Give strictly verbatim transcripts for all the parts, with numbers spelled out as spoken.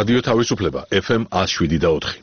რადიო თავისუფლება ეფ ემ one oh seven და four.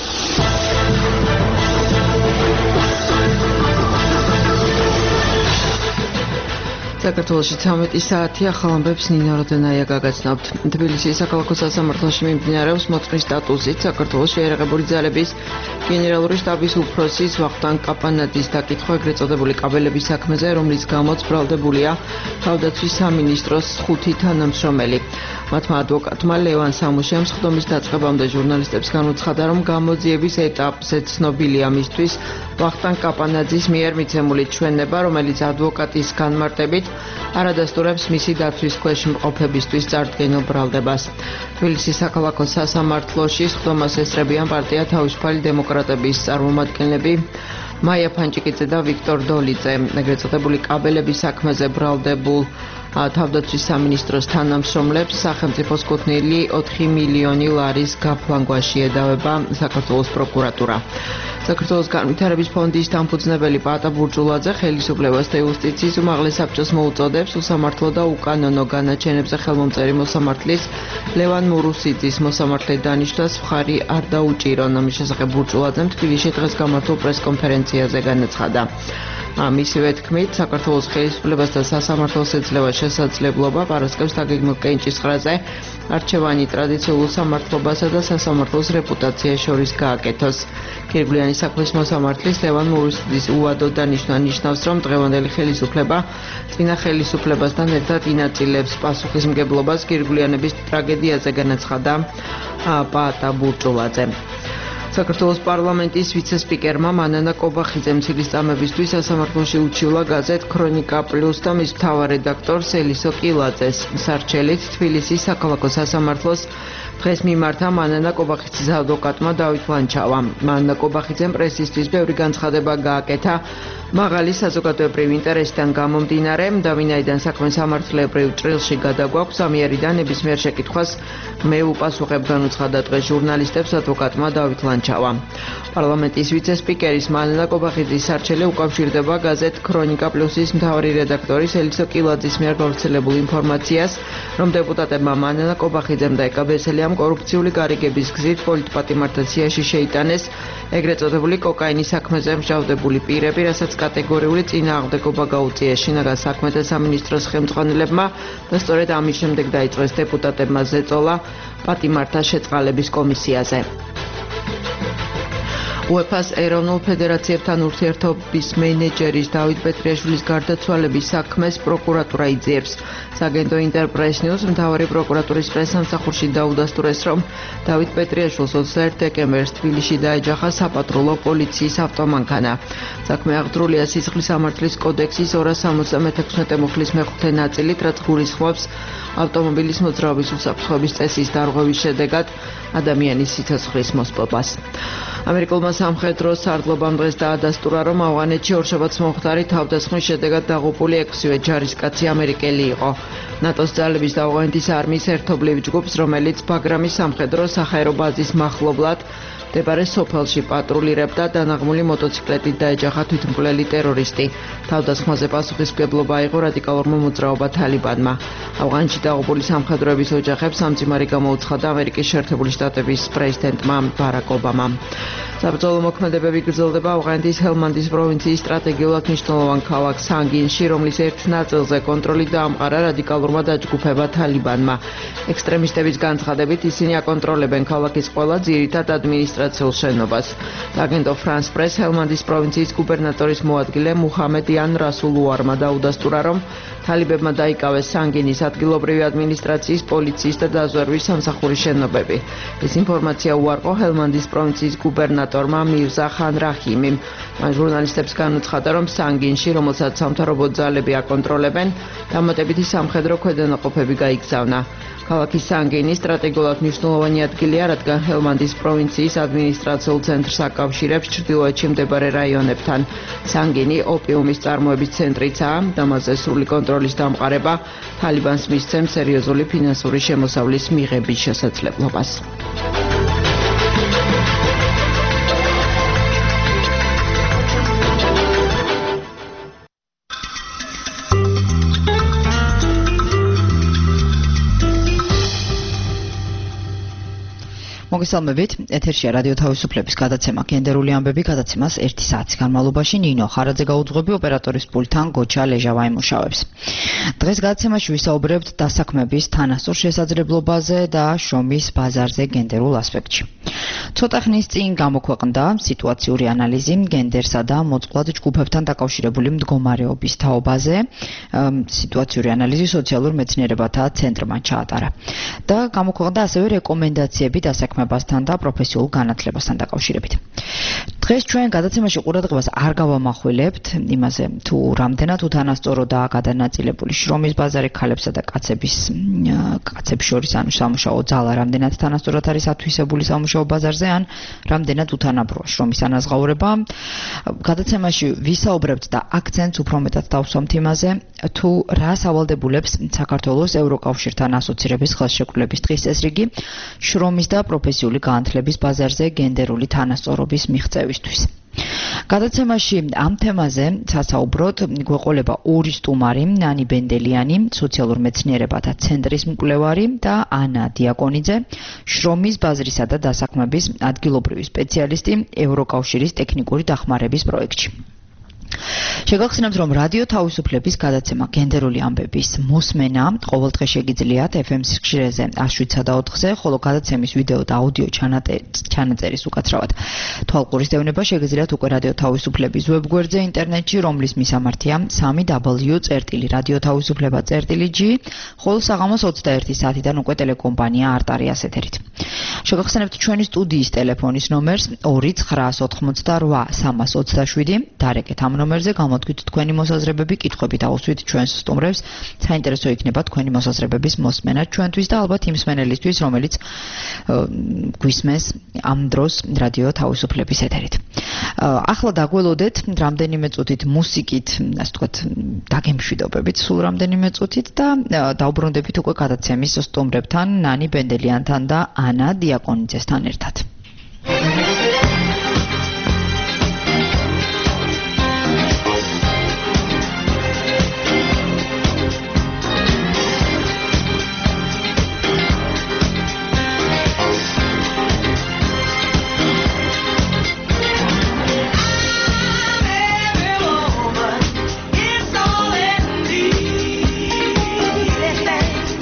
საქართველოში ცამეტი საათი ახალ ამბებს ნინო როდენაია გაგაცნობთ. თბილისის საქალაქო სასამართლოში მიმდინარეობს მოწმის სტატუსით საქართველოს შეიარაღებული ძალების გენერალური შტაბის უფროსის ვახტანგ კაპანაძის დაკითხვა ეგრეთ წოდებული კაბელების საქმეზე, რომლის გამოც ბრალდებულია თავდაცვის სამინისტროს ხუთი თანამშრომელი. მათმა ადვოკატმა ლევან სამუშიამ სხდომის დაწყებამდე ჟურნალისტებს განუცხადა, რომ გამოძიების ეტაპზე ცნობილია მისთვის ვახტანგ კაპანაძის მიერ მიცემული ჩვენება, რომელიც ადვოკატის განმარტებით არადასტურებს მისი დაცვის ქვეშ მყოფებისთვის წარდგენილ ბრალდებას. თბილისის საქალაქო სასამართლოში სხდომას ესწრებიან პარტია თავისუფალი დემოკრატების წარმომადგენლები მაია ფანჭიკიძე და ვიქტორ დოლიძე. ეგრეთ წოდებული კაბელების საქმეზე ბრალდებულ თავდაცვის სამინისტროს თანამშრომლებს სახელმწიფოს კუთვნილი ოთხი მილიონი ლარის გაფლანგვაში ედავება საქართველოს პროკურატურა. საქართველოს განვითარების ფონდის დამფუძნებელი პაატა ბურჯულაძე ხელისუფლებას და იუსტიციის უმაღლეს საბჭოს მოუწოდებს უსამართლო და უკანონო განაჩენებზე ხელმომწერი მოსამართლის ლევან მურუსიძის მოსამართლედ დანიშნვას მხარი არ დაუჭირონ. ამის შესახებ ბურჯულაძემ თბილისში დღეს გამართულ პრესკონფერენციაზე განაცხადა. მისივე თქმით, საქართველოს ხელისუფლებას და სასამართლოს ეძლევა შესაძლებლობა პარასკევს დაგეგმილ კენჭისყრაზე არჩევანი ტრადიციულ უსამართლობასა და სასამართლოს რეპუტაციას შორის გააკეთოს. გირგვლიანი საქმის მოსამართლის ლევან მურუსიძის უადო დანიშვნა ნიშნავს, რომ დღევანდელი ხელისუფლება წინა ხელისუფლებასთან ერთად ინაწილებს პასუხისმგებლობას გირგვლიანების ტრაგედიაზე, განაცხადა პაატა ბურჯულაძე. საქართველოს პარლამენტის ვიცე-სპიკერმა მანანა კობახიძემ ცილისწამებისთვის სასამართლოში უჩივლა გაზეთ ქრონიკა პლუს და მის მთავარ რედაქტორს ელისო კილაძეს. სარჩელით თბილისის საქალაქო სასამართლოს დღეს მიმართა მანანა კობახიძის ადვოკატმა დავით ლანჩავამ. მანანა კობახიძემ პრესისთვის ბევრი განცხადება გააკეთა მაღალი საზოგადოებრივი ინტერესიდან გამომდინარე და ვინაიდან საქმე სამართლებრივ ჭრილში გადაგვაქვს, ამიერიდან ნებისმიერ შეკითხვას მე ვუპასუხებ, განუცხადა დღეს ჟურნალისტებს ადვოკატმა დავით ლანჩავამ. პარლამენტის ვიცე-სპიკერის მანანა კობახიძის სარჩელი უკავშირდება გაზეთ ქრონიკა პლუსის მთავარი რედაქტორის ელისო კილაძის მიერ გავრცელებულ ინფორმაციას, რომ დეპუტატებმა მანანა კობახიძემ და ეკაბესელიამ კორუფციული გარიგების გზით პოლიტპატიმართა სიაში შეიტანეს ეგრეთ წოდებული კოკაინის საქმეზე მსჯავრდებული პირები, რასაც კატეგორიული წინააღმდეგობა გაუწიეს შინაგან საქმეთა სამინისტროს ხელმძღვანელებმა და სწორედ ამის შემდეგ დაიწყეს დეპუტატებმა ზეწოლა პატიმართა შეწყალების კომისიაზე. უეფა-ს ეროვნულ ფედერაციებთან ურთიერთობის მენეჯერის დავით პეტრიაშვილის გარდაცვალების საქმეს პროკურატურა იძიებს. საგენდო ინტერპრეს ნიუს მთავარი პროკურატურის პრესსამსახურში დაუდასტურეს, რომ დავით პეტრიაშვილს ოცდაერთი დეკემბერს თბილისში დაეჯახა საპატრულო პოლიციის ავტომანქანა. საქმე აღძრულია სისხლის სამართლის კოდექსის ორას სამოცდამექვსმეტე მუხლის მეხუთე ნაწილით, რაც გულისხმობს ავტომობილის მოძრაობის უსაფრთხოების წესის დარღვევის შედეგად ადამიანის სიცოცხლის მოსპობას. ამერიკულმა სამხედრო სარდლობამ დღეს დაადასტურა, რომ ავღანეთში ორშაბათს მომხდარი თავდასხმის შედეგად დაღუპული ექვსივე ჯარისკაცი ამერიკელი იყო. ნატოს ძალების და ავღანეთის არმიის ერთობლივ ჯგუფს, რომელიც ბაგრამის სამხედრო საჰაერო ბაზის მახლობლად მდებარე სოფელში პატრულირებდა, დანაღმული მოტოციკლეტით დაეჯახა თვითმკვლელი ტერორისტი. თავდასხმაზე პასუხისმგებლობა აიღო რადიკალურმა მოძრაობა თალიბანმა. ავღანეთში დაღუპული სამხედროების ოჯახებს სამძიმარი გამოუცხადა ამერიკის შეერთებული შტატების პრეზიდენტმა ბარაკ ობამამ. საბრძოლო მოქმედებები გრძელდება ავღანეთის ჰელმანდის პროვინციის სტრატეგიულად მნიშვნელოვან ქალაქ სანგინში, რომლის ერთ ნაწილზე კონტროლი დაამყარა რადიკალურმა დაჯგუფება თალიბანმა. ექსტრემისტების განცხადებით ისინი აკონტროლებენ ქალაქის ყველა ძირითად ადმინისტრაციულ შენობას. აგენტო ფრანს პრეს ჰელმანდის პროვინციის გუბერნატორის მოადგილე მუჰამედ იან რასულუარმა დაუდასტურა, რომ თალიბებმა დაიკავეს სანგინის ადგილობრივი ადმინისტრაციის, პოლიციის და დაზვერვის სამსახურის შენობები. ეს ინფორმაცია უარყო ჰელმანდის პროვინციის გუბერნატორმა მირზა ხან რაჰიმიმ. მან ჟურნალისტებს განუცხადა, რომ სანგინში, რომელსაც სამთავრობო ძალები აკონტროლებენ, დამატებითი სამხედრო ქვედანაყოფები გაიგზავნა. ქალაქი სანგინი სტრატეგიულად მნიშვნელოვანი ადგილია, რადგან ჰელმანდის პროვინციის ადმინისტრაციულ ცენტრს აკავშირებს ჩრდილოეთში მდებარე რაიონებთან. სანგინი ოპიუმის წარმოების ცენტრიცაა და მასზე სრული კონტროლის დამყარება თალიბანს მისცემს სერიოზული ფინანსური შემოსავლის მიღების შესაძლებლობას. მოგესალმებით, ეთერშია რადიო თავისუფლების გადაცემა გენდერული ამბები, გადაცემას ერთი საათის განმავლობაში ნინო ხარაძე გაუძღვები, ოპერატორის პულტთან გოჩა ლეჟავა იმუშავებს. დღეს გადაცემაში ვისაუბრებთ დასაქმების თანასწორ შესაძლებლობაზე და შრომის ბაზარზე გენდერულ ასპექტში. ცოტა ხნის წინ გამოქვეყნდა სიტუაციური ანალიზი გენდერსა და მოწყვლად ჯგუფებთან დაკავშირებული მდგომარეობის თაობაზე. სიტუაციური ანალიზი სოციალურ მეცნიერებათა ცენტრმა ჩაატარა და გამოქვეყნდა ასევე რეკომენდაციები დასაქმებასთან და პროფესიულ განათლებასთან დაკავშირებით. დღეს ჩვენ გადაცემაში ყურადღებას არ გავამახვილებთ იმაზე, თუ რამდენად უთანასწოროდაა გადანაწილებული შრომის ბაზარი ქალებსა და კაცების კაცებს შორის, ანუ სამუშაო ძალა რამდენად თანასწორად არის ათვისებული სამუშაო ბაზარზე, ან რამდენად უთანაბროა შრომის ანაზღაურება. გადაცემაში ვისაუბრებთ და აქცენტს უფრო მეტად დავსვამთ იმაზე, თუ რას ავალდებულებს საქართველოს ევროკავშირთან ასოცირების ხელშეკრულების დღის წესრიგი შრომის და პროფესიული განათლების ბაზარზე გენდერული თანასწორობის მიღწევისთვის. გადაცემაში ამ თემაზე სასაუბროდ გვეყოლება ორი სტუმარი, ნანი ბენდელიანი, სოციალურ მეცნიერებათა ცენტრის მკვლევარი და ანა დიაკონიძე, შრომის ბაზრისა და დასაქმების ადგილობრივი სპეციალისტი ევროკავშირის ტექნიკური დახმარების პროექტში. შეგახსენებთ, რომ რადიო თავისუფლების გადაცემა გენდერული ამბების მოსმენა ყოველდღე შეგიძლიათ ეფ ემ სიხშირეზე შვიდსა და ოთხზე, ხოლო გადაცემის ვიდეო და აუდიო ჩანაწერის უკაცრავად თვალყურის დევნება შეგიძლიათ უკვე რადიო თავისუფლების ვებგვერდზე ინტერნეტში, რომლის მისამართია სამი დაბლიუ წერტილი რადიო თავისუფლება წერტილი ჯი, ხოლო საღამოს ოცდაერთი საათიდან უკვე ტელეკომპანია არტარიას ეთერით. შეგახსენებთ ჩვენი სტუდიის ტელეფონის ნომერს ორი ცხრაას ოთხმოცდაორვა სამას ოცდაშვიდი, დარეკეთ ამ ნომერზე, გამოთქვით თქვენი მოსაზრებები, კითხვები დაუსვით ჩვენს სტუმრებს. საინტერესო იქნება თქვენი მოსაზრებების მოსმენა ჩვენთვის და ალბათ იმ მსმენელისთვის, რომელიც გვისმენს ამ დროს რადიო თავისუფლების ეთერით. ახლა დაგველოდეთ რამდენიმე წუთით მუსიკით, ასე ვთქვათ, დაგემშვიდობებით სულ რამდენიმე წუთით და დაუბრუნდებით უკვე გადაცემის სტუმრებთან, ნანი ბენდელიანთან და ანა დიაკონიძესთან ერთად.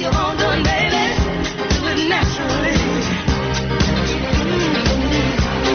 Naturally.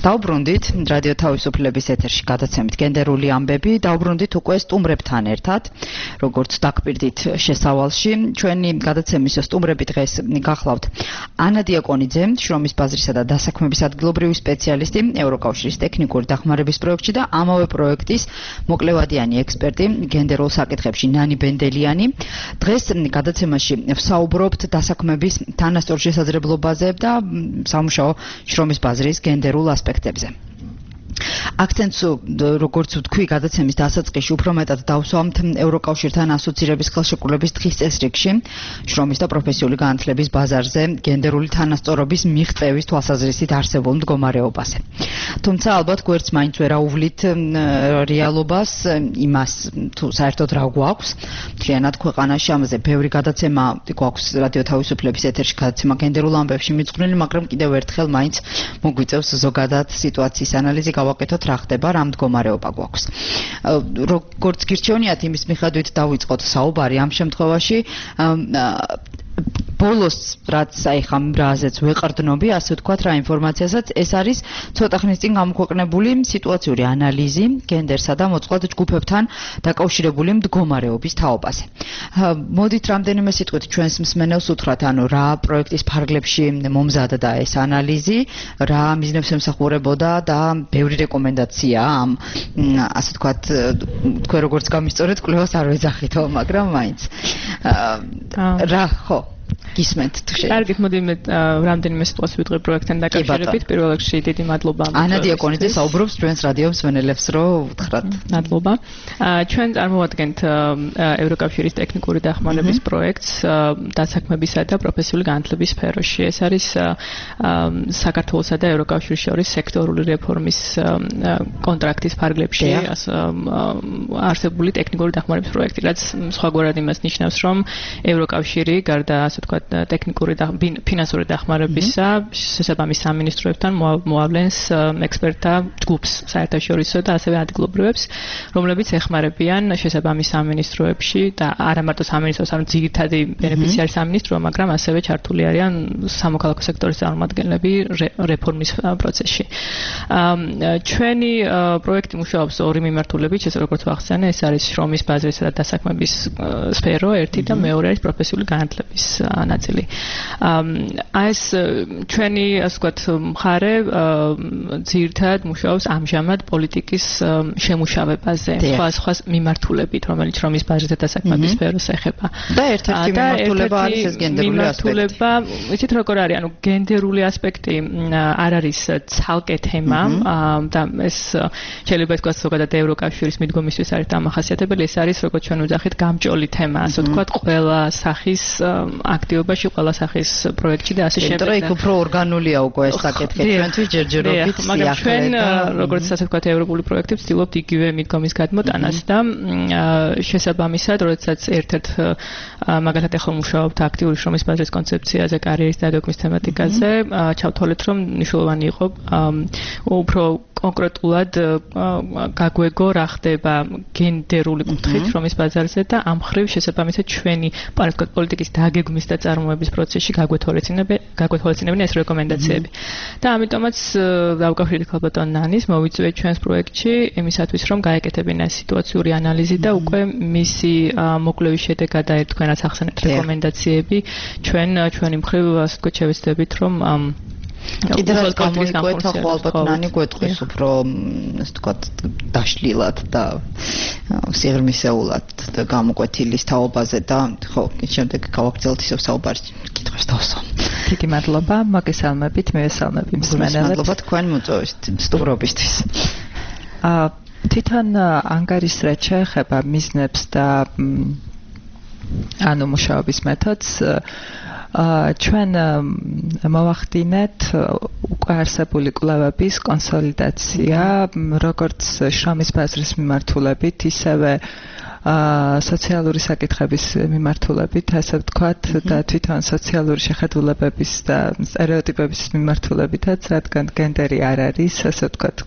დაუბრუნდით რადიო თავისუფლების ეთერში გადაცემით გენდერული ამბები. დაუბრუნდით უკვე სტუმრებთან ერთად, როგორც დაგპირდით შესავალში. ჩვენი გადაცემის სტუმრები დღეს გახლავთ ანა დიაკონიძე, შრომის ბაზრისა და დასაქმების ადგილობრივი სპეციალისტი, ევროკავშირის ტექნიკური დახმარების პროექტში და ამავე პროექტის მოკლევადიანი ექსპერტი გენდერულ საკითხებში ნანი ბენდელიანი. დღეს გადაცემაში ვსაუბრობთ დასაქმების თანასწორ შესაძლებლობაზე და სამუშაო შრომის ბაზრის გენდერულ ასპექტებზე. აქცენტს როგორც ვთქვი, გადაცემის დასაწყისში უფრო მეტად დავსვამთ ევროკავშირთან ასოცირების ხელშეკრულების დღის წესრიგში შრომის და პროფესიული განათლების ბაზარზე გენდერული თანასწორობის მიღწევის თვალსაზრისით არსებულ მდგომარეობაზე. თუმცა ალბათ გვერდს მაინც ვერ აუვლით რეალობას, იმას თუ საერთოდ რა გვაქვს. მთლიანად ქვეყანაში ამაზე ბევრი გადაცემა გვაქვს რადიო თავისუფლების ეთერში გადაცემა გენდერულ ამბებში მიძღვნილი, მაგრამ კიდევ ერთხელ მაინც მოგვიწევს ზოგადად სიტუაციის ანალიზი გავაკეთოთ რა ხდება, რა მდგომარეობა გვაქვს. როგორც გირჩევნიათ, იმის მიხედვით დავიწყოთ საუბარი ამ შემთხვევაში. ბოლოს რაც აი ხამ რაზეც ვეყრდნობი, ასე ვთქვათ, რა ინფორმაციასაც, ეს არის ცოტა ხნის წინ გამოქვეყნებული სიტუაციური ანალიზი გენდერსა და მოწყვლად ჯგუფებთან დაკავშირებული მდგომარეობის თაობაზე. მოდით რამდენიმე სიტყვით ჩვენს მსმენელს უთხრათ, ანუ რა პროექტის ფარგლებში მომზადდა ეს ანალიზი, რა მიზნებს ემსახურებოდა და ბევრი რეკომენდაცია ამ ასე ვთქვათ, თქვენ როგორც გამისწორეთ, კვლევას არ ვეძახითო, მაგრამ მაინც რა ხო გისმენთ თქვენ. კარგით, მოდი მე რამდენიმე სიტყვას ვიტყვი პროექტთან დაკავშირებით. პირველ რიგში დიდი მადლობა. ანა დიაკონიძე საუბრობს ჩვენს რადიო მსმენელებს, რომ უთხრათ. მადლობა. ჩვენ წარმოვადგენთ ევროკავშირის ტექნიკური დახმარების პროექტს დასაქმებისა და პროფესიული განათლების სფეროში. ეს არის საქართველოსა და ევროკავშირის შორის სექტორული რეფორმის კონტრაქტის ფარგლებში არსებული ტექნიკური დახმარების პროექტი, რაც სხვაგვარად იმას ნიშნავს, რომ ევროკავშირი გარდა ასე ვთქვათ ტექნიკური და ფინანსური დახმარებისა შესაბამის სამინისტროებთან მოავლენს ექსპერტთა ჯგუფს საერთაშორისო და ასევე ადგილობრივებს, რომლებიც ეხმარებიან შესაბამის სამინისტროებში და არა მარტო სამინისტროს, არამედ ძირითადი ბენეფიციარი სამინისტრო, მაგრამ ასევე ჩართული არიან სამოქალაქო სექტორის წარმომადგენლები რეფორმის პროცესში. ჩვენი პროექტი მუშაობს ორი მიმართულებით, ეს როგორც ვახსენე, ეს არის შრომის ბაზრისა და დასაქმების სფერო, ერთი და მეორე არის პროფესიული განათლების ნაწილი. აი ეს ჩვენი ასე ვთქვათ მხარე ძირითადად მუშაობს ამჟამად პოლიტიკის შემუშავებაზე, სხვა სხვა მიმართულებით, რომელიც შრომის ბაზრის და დასაქმების სფეროს ეხება. და ერთ-ერთი მიმართულება არის ეს გენდერული ასპექტი. მიმართულება, იცით როგორ არის, ანუ გენდერული ასპექტი არ არის ცალკე თემა და ეს შეიძლება ითქვას ზოგადად ევროკავშირის მიდგომისთვის არის დამახასიათებელი, ეს არის როგორც ჩვენ ვუძახით გამჭოლი თემა, ასე ვთქვათ, ყველა სახის აქტივობაში, ყველა სახის პროექტში და ასე შემდეგ. იმიტომ იქ უფრო ორგანულია უკვე ეს საკითხი, ჩვენთვის ჯერჯერობით სიახლე. მაგრამ ჩვენ როგორც ასე ვთქვათ, ევროპული პროექტი ვცდილობთ იგივე მიდგომის გადმოტანას და შესაბამისად, როდესაც ერთ-ერთ მაგალითად ახლა მუშაობთ აქტიური შრომის ბაზრის კონცეფციაზე, კარიერის დაგეგმვის თემატიკაზე, ჩავთვალეთ, რომ მნიშვნელოვანი იყო უფრო კონკრეტულად გაგვეგო რა ხდება გენდერული კუთხით შრომის ბაზარზე და ამ ხრივ შესაბამისად ჩვენი პოლიტიკის დაგეგმვის და წარმოების პროცესში გაგვეთვალისწინებენ ეს რეკომენდაციები. და ამიტომაც დავუკავშირდით ალბათ ნანის მოვიწვიეთ ჩვენს პროექტში იმისათვის, რომ გაეკეთებინა სიტუაციური ანალიზი და უკვე მისი მოკლევის შედეგად და თქვენაც ახსენეთ რეკომენდაციები ჩვენ ჩვენი მხრივ ასე ვთქვათ შევეცდებით, რომ კიდევ რაც გამოიკვეთა, ხო ალბათ ნანი გვეტყვის უფრო ასე ვთქვათ დაშლილად და სიღრმისეულად გამოკვეთილის თაობაზე და ხო შემდეგ გავაგრძელოთ ისევ საუბარს კითხვას დავსვამ. დიდი მადლობა, მოგესალმებით, მივესალმები მსმენელებს. მადლობა თქვენ მოწვევის სტუმრობისთვის. თვითონ ანგარიშრად შეეხება მიზნებს და ანუ მუშაობის მეთოდს ჩვენ მოვახდინეთ უკვე არსებული კვლევების კონსოლიდაცია, როგორც შრომის ბაზრის მიმართულებით, ისევე სოციალური საკითხების მიმართულებით, ასე ვთქვათ, და თვითონ სოციალური შეხედულებების და სტერეოტიპების მიმართულებითაც, რადგან გენდერი არ არის, ასე ვთქვათ,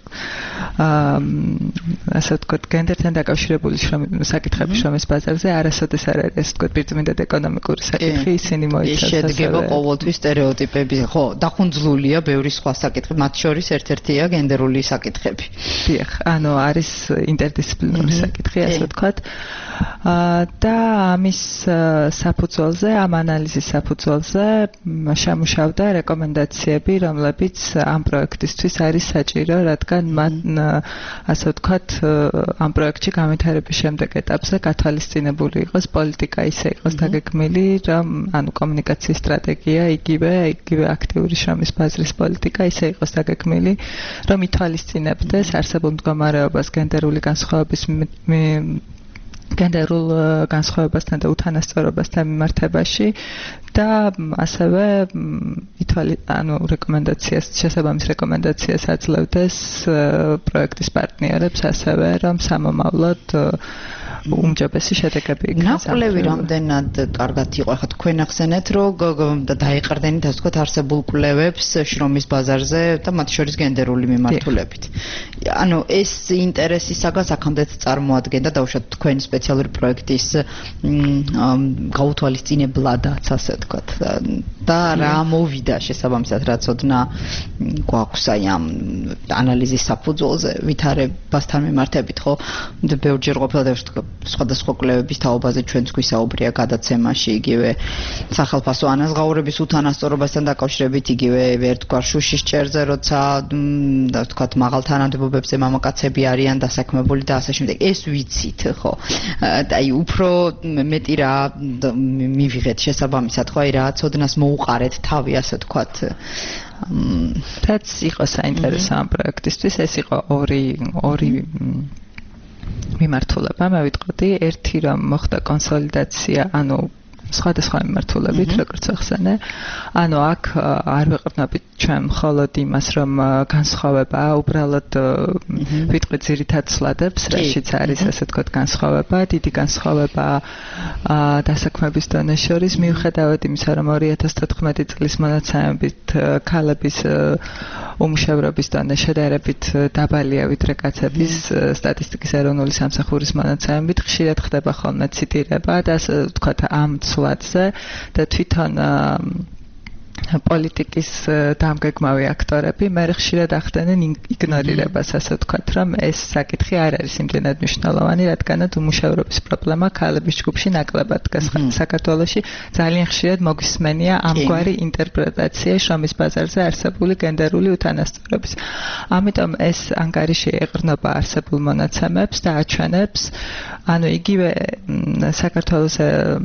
ასე ვთქვათ, გენდერთან დაკავშირებული საკითხები შრომის ბაზარზე არასოდეს არ არის, ასე ვთქვათ, პირწმინდად ეკონომიკური საკითხი, ისინი მოიცავს. ეს შედგება ყოველთვის სტერეოტიპების, ხო, დახუნძლულია ბევრი სხვა საკითხი, მათ შორის ერთ-ერთია გენდერული საკითხები. დიახ, ანუ არის ინტერდისციპლინური საკითხი, ასე ვთქვათ. და ამის საფუძველზე, ამ ანალიზის საფუძველზე შემუშავდა რეკომენდაციები, რომლებიც ამ პროექტისთვის არის საჭირო, რადგან მათ, ასე ვთქვათ, ამ პროექტში განვითარების შემდეგ ეტაპზე გათვალისწინებული იყოს პოლიტიკა ისე იყოს დაგეგმილი, რომ ანუ კომუნიკაციის სტრატეგია იგივე, იგივე აქტიური შრომის ბაზრის პოლიტიკა ისე იყოს დაგეგმილი, რომ ითვალისწინებდეს არსებულ მდგომარეობას გენდერული განსხვავების გენდერულ განსხვავებასთან და უთანასწორობასთან მიმართებაში და ასევე ითვალი ანუ რეკომენდაციას შესაბამის რეკომენდაციას აძლევდეს პროექტის პარტნიორებს ასევე რომ სამომავლოდ უმჯობესი შედეგები იქნას. ნაკვლევი რამდენად კარგად იყო, ახლა თქვენ ახსენეთ, რომ დაიყრდენით, ასე ვთქვათ, არსებულ კვლევებს შრომის ბაზარზე და მათ შორის გენდერული მიმართულებით. ანუ ეს ინტერესი საგანს აქამდე წარმოადგენდა დაუშვათ თქვენ სპეციალური პროექტის გაუთვალისწინებლადაც, ასე ვთქვათ. და რა მოვიდა შესაბამისად, რაც ოდნა გვაქვს აი ამ ანალიზის საფუძველზე ვითარებასთან მიმართებით, ხო? ბევრჯერ ყოფილა და ვთქვათ სხვადასხვა კვლევების თაობაზე ჩვენც გვისაუბრია გადაცემაში, იგივე სახალხო ანაზღაურების უთანასწორობასთან დაკავშირებით, იგივე ერთგვარ შუშის ჭერზე, როცა და ვთქვათ მაღალ თანამდებობებზე მამაკაცები არიან დასაქმებული და ასე შემდეგ. ეს ვიცით, ხო? და აი უფრო მეტი რა მივიღეთ შესაბამისად, ხო? აი რა ცოდნას მოუყარეთ თავი, ასე ვთქვათ. რაც იყო საინტერესო ამ პროექტისთვის, ეს იყო ორი ორი მიმართულება, მე ვიტყოდი, ერთი რომ მოხდა კონსოლიდაცია, ანუ სხვადასხვა მიმართულებით, როგორც ახსენე. ანუ აქ არ ვიყრდნობით ჩვენ მხოლოდ იმას, რომ განსხვავება უბრალოდ ვიტყვი ძირითად ცვლადებს, რაშიც არის ასე ვთქვათ განსხვავება, დიდი განსხვავება დასაქმების დონეს შორის, მიუხედავად იმისა, რომ ორი ათას თოთხმეტი წლის მონაცემებით ქალების უმუშევრობის დონე შედარებით დაბალია ვიდრე კაცების სტატისტიკის ეროვნული სამსახურის მონაცემებით, ხშირად ხდება ხოლმე ციტირება და ასე ვთქვათ ამ ცვლადზე და თვითონ პოლიტიკის დამგეგმავი აქტორები მე ხშირად ახდენენ იგნორირებას, ასე ვთქვათ, რომ ეს საკითხი არ არის იმდენად მნიშვნელოვანი, რადგანაც უმუშევრობის პრობლემა ქალების ჯგუფში ნაკლებად დგას საქართველოში. ძალიან ხშირად მოგვისმენია ამგვარი ინტერპრეტაცია შრომის ბაზარზე არსებული გენდერული უთანასწორობის. ამიტომ ეს ანგარიში ეყრდნობა არსებულ მონაცემებს და აჩვენებს, ანუ იგივე საქართველოს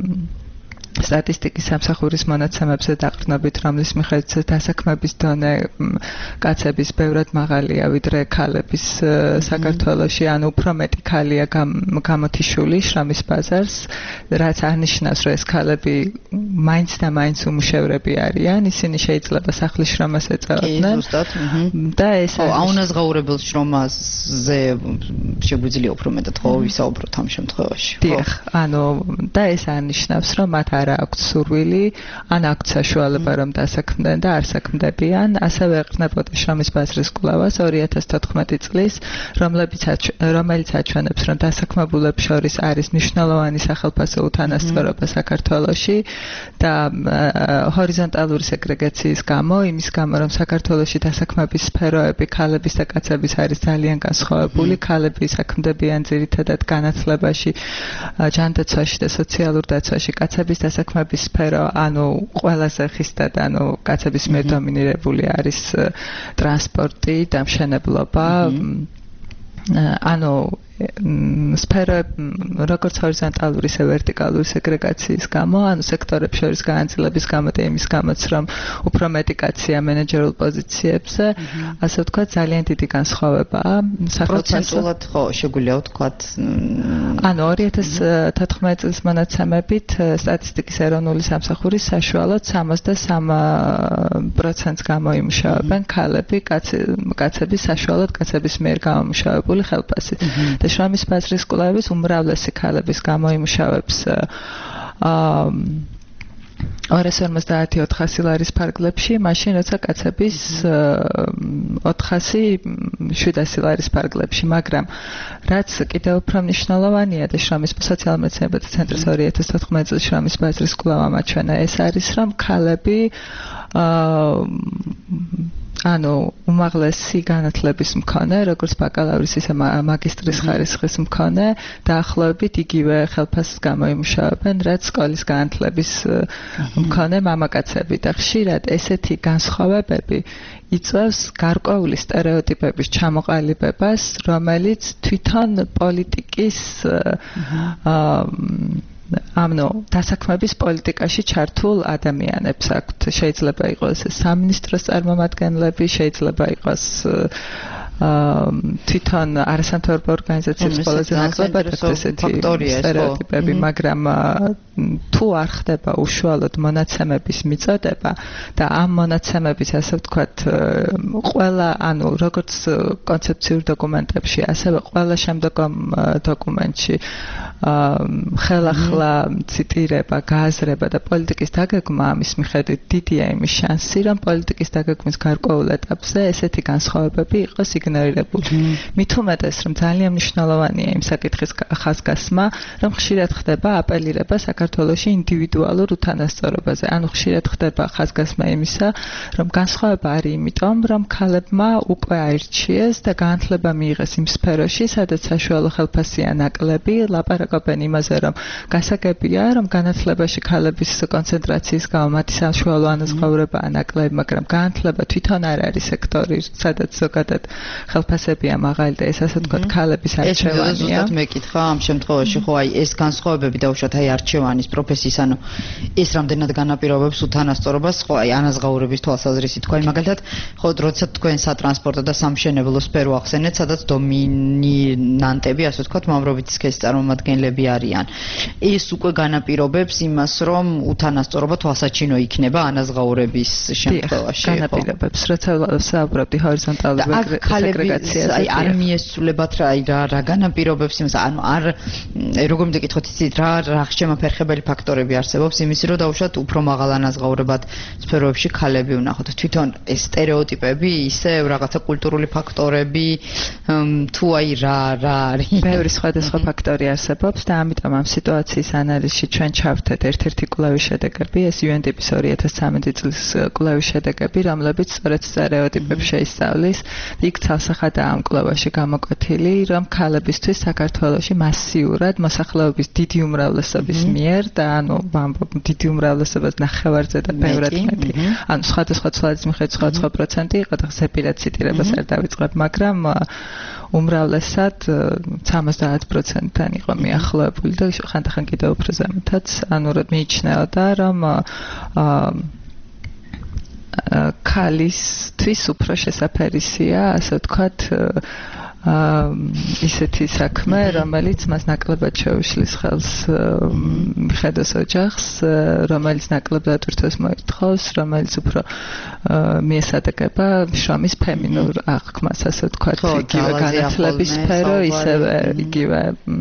სტატისტიკის სამსახურის მონაცემებზე დაყრდნობით, რომლის მიხედვით დასაქმების დონე კაცების ბევრად მაღალია ვიდრე ქალების საქართველოში, ანუ უფრო მეტი ქალია გამოთიშული შრომის ბაზარს, რაც არნიშნავს, რომ ეს ქალები მაინც და მაინც უმუშევრები არიან, ისინი შეიძლება სახლის შრომას ეწეოდნენ და ეს აუნაზღაურებელ შრომაზე შეგვიძლია უფრო მეტად ხო ვისაუბროთ ამ შემთხვევაში. დიახ, ანუ და ეს არნიშნავს, რომ მათ არ აქვს სურვილი, ან აქვს საშუალება რომ დასაქმდნენ და არ საქმდებიან, ასევე ეყრდნებოდა შრომის ბაზრის კვლევას ორი ათას თოთხმეტი წლის, რომლებიც რომელიც აჩვენებს, რომ დასაქმებულებს შორის არის მნიშვნელოვანი სახელფასო უთანასწორობა საქართველოში და ჰორიზონტალური სეგრეგაციის გამო, იმის გამო, რომ საქართველოში დასაქმების სფეროები ქალების და კაცების არის ძალიან განსხვავებული, ქალები საქმდებიან ძირითადად განათლებაში, ჯანდაცვაში და სოციალურ დაცვაში, კაცების დასაქმების სფერო, ანუ ყველაზე ხისტად, ანუ კაცების მიერ დომინირებული არის ტრანსპორტი და მშენებლობა. ანუ სფერო როგორც ჰორიზონტალური, ისე ვერტიკალური სეგრეგაციის გამო, ანუ სექტორებს შორის განაწილების გამო და იმის გამოც, რომ უფრო მეტი კაცია მენეჯერულ პოზიციებზე, ასე ვთქვათ, ძალიან დიდი განსხვავებაა. პროცენტულად ხო შეგვიძლია ვთქვათ. ანუ ორი ათას თოთხმეტი წლის მონაცემებით სტატისტიკის ეროვნული სამსახურის საშუალოდ სამოცდასამ პროცენტს გამოიმუშავებენ ქალები, კაცები საშუალოდ კაცების მიერ გამომუშავებული ხელფასით. და შრომის ბაზრის კვლევის უმრავლესი ქალების გამოიმუშავებს აა ორას ორმოცდაათი ოთხასი ლარის ფარგლებში, მაშინ როცა კაცების ოთხასი შვიდასი ლარის ფარგლებში, მაგრამ რაც კიდევ უფრო მნიშვნელოვანია და შრომის სოციალურ მეცნიერებათა ცენტრის ორი ათას თოთხმეტ წლის შრომის ბაზრის კვლევა მაჩვენა ეს არის, რომ ქალები ანუ უმაღლესი განათლების მქონე, როგორც ბაკალავრის ისე მაგისტრის ხარისხის მქონე, დაახლოებით იგივე ხელფასს გამოიმუშავებენ, რაც სკოლის განათლების მქონე მამაკაცები და ხშირად ესეთი განსხვავებები იწვევს გარკვეული სტერეოტიპების ჩამოყალიბებას, რომელიც თვითონ პოლიტიკის ამნო დასაქმების პოლიტიკაში ჩართულ ადამიანებს აქვთ. შეიძლება იყოს სამინისტროს წარმომადგენლები, შეიძლება იყოს თვითონ არასამთავრობო ორგანიზაციების ყველაზე ნაკლებად ესეთი სტერეოტიპები, მაგრამ თუ არ ხდება უშუალოდ მონაცემების მიწოდება და ამ მონაცემების ასე ვთქვათ ყველა ანუ როგორც კონცეფციურ დოკუმენტებში, ასევე ყველა შემდგომ დოკუმენტში ხელახლა ციტირება, გააზრება და პოლიტიკის დაგეგმა ამის მიხედვით დიდია იმის შანსი, რომ პოლიტიკის დაგეგმვის გარკვეულ ეტაპზე ესეთი განსხვავებები იყოს იგნორირებული. მით უმეტეს, რომ ძალიან მნიშვნელოვანია იმ საკითხის ხაზგასმა, რომ ხშირად ხდება აპელირება საქართველოში ინდივიდუალურ უთანასწორობაზე. ანუ ხშირად ხდება ხაზგასმა იმისა, რომ განსხვავება არის იმიტომ, რომ ქალებმა უკვე აირჩიეს და განათლება მიიღეს იმ სფეროში, სადაც საშუალო ხელფასია ნაკლები, ლაპარაკობენ იმაზე, რომ გასაგებია, რომ განათლებაში ქალების კონცენტრაციის გამო მათი საშუალო ანაზღაურებაა ნაკლები, მაგრამ განათლება თვითონ არ არის სექტორი, სადაც ზოგადად ხელფასებია მაღალი და ეს ასე ვთქვათ ქალების არჩევანია. ეს ზუსტად მეკითხა ამ შემთხვევაში, ხო აი ეს განსხვავებები დაუშვათ აი არჩევანის პროფესიის, ანუ ეს რამდენად განაპირობებს უთანასწორობას, ხო აი ანაზღაურების თვალსაზრისით, თქვა მაგალითად, ხო როცა თქვენ სატრანსპორტო და სამშენებლო სფერო ახსენეთ, სადაც დომინანტები, ასე ვთქვათ, მამრობითი სქესის წარმომადგენლები არიან. ეს უკვე განაპირობებს იმას, რომ უთანასწორობა თვალსაჩინო იქნება ანაზღაურების შემთხვევაში. განაპირობებს, როცა საუბრობდი ჰორიზონტალურ სეგრეგაციაზე. აი არ მიესწულებათ რა რა რა განაპირობებს იმას, ანუ არ როგორ მეკითხოთ იცით რა რა შემაფერხებელი ფაქტორები არსებობს იმის რომ დაუშვათ უფრო მაღალ ანაზღაურებად სფეროებში ქალები ვნახოთ. თვითონ ეს სტერეოტიპები, ისე რაღაცა კულტურული ფაქტორები, თუ აი რა რა არის. ბევრი სხვადასხვა ფაქტორი არსებობს და ამიტომ ამ სიტუაციის ანალიზში ჩვენ ჩავთეთ ერთ-ერთი კვლევის შედეგები, ეს იუ ენ დი პი-ის ორი ათას ცხრამეტი წლის კვლევის შედეგები, რომლებიც სწორედ სტერეოტიპებს შეისწავლის. იქ ცალსახადაა ამ კვლევაში გამოკვეთილი, რომ ქალებისთვის საქართველოში მასიურად მოსახლეობის დიდი უმრავლესობის მიერ და ანუ დიდი უმრავლესობას ნახევარზე და ბევრად მეტი. ანუ სხვადასხვა ცვლადის მიხედვით სხვადასხვა პროცენტი იყო და ზეპირად ციტირებას არ დავიწყებ, მაგრამ უმრავლესად სამოცდაათ პროცენტთან იყო მიახლოებული და ხანდახან კიდევ უფრო ზემოთაც, ანუ რომ მიიჩნეოდა, რომ ქალისთვის უფრო შესაფერისია, ასე ვთქვათ, ისეთი საქმე, რომელიც მას ნაკლებად შეუშლის ხელს მიხედოს ოჯახს, რომელიც ნაკლებად ურთოს მოითხოვს, რომელიც უფრო მიესადაგება შრომის ფემინურ აღქმას, ასე ვთქვათ, იგივე განათლების სფერო, ისევე იგივე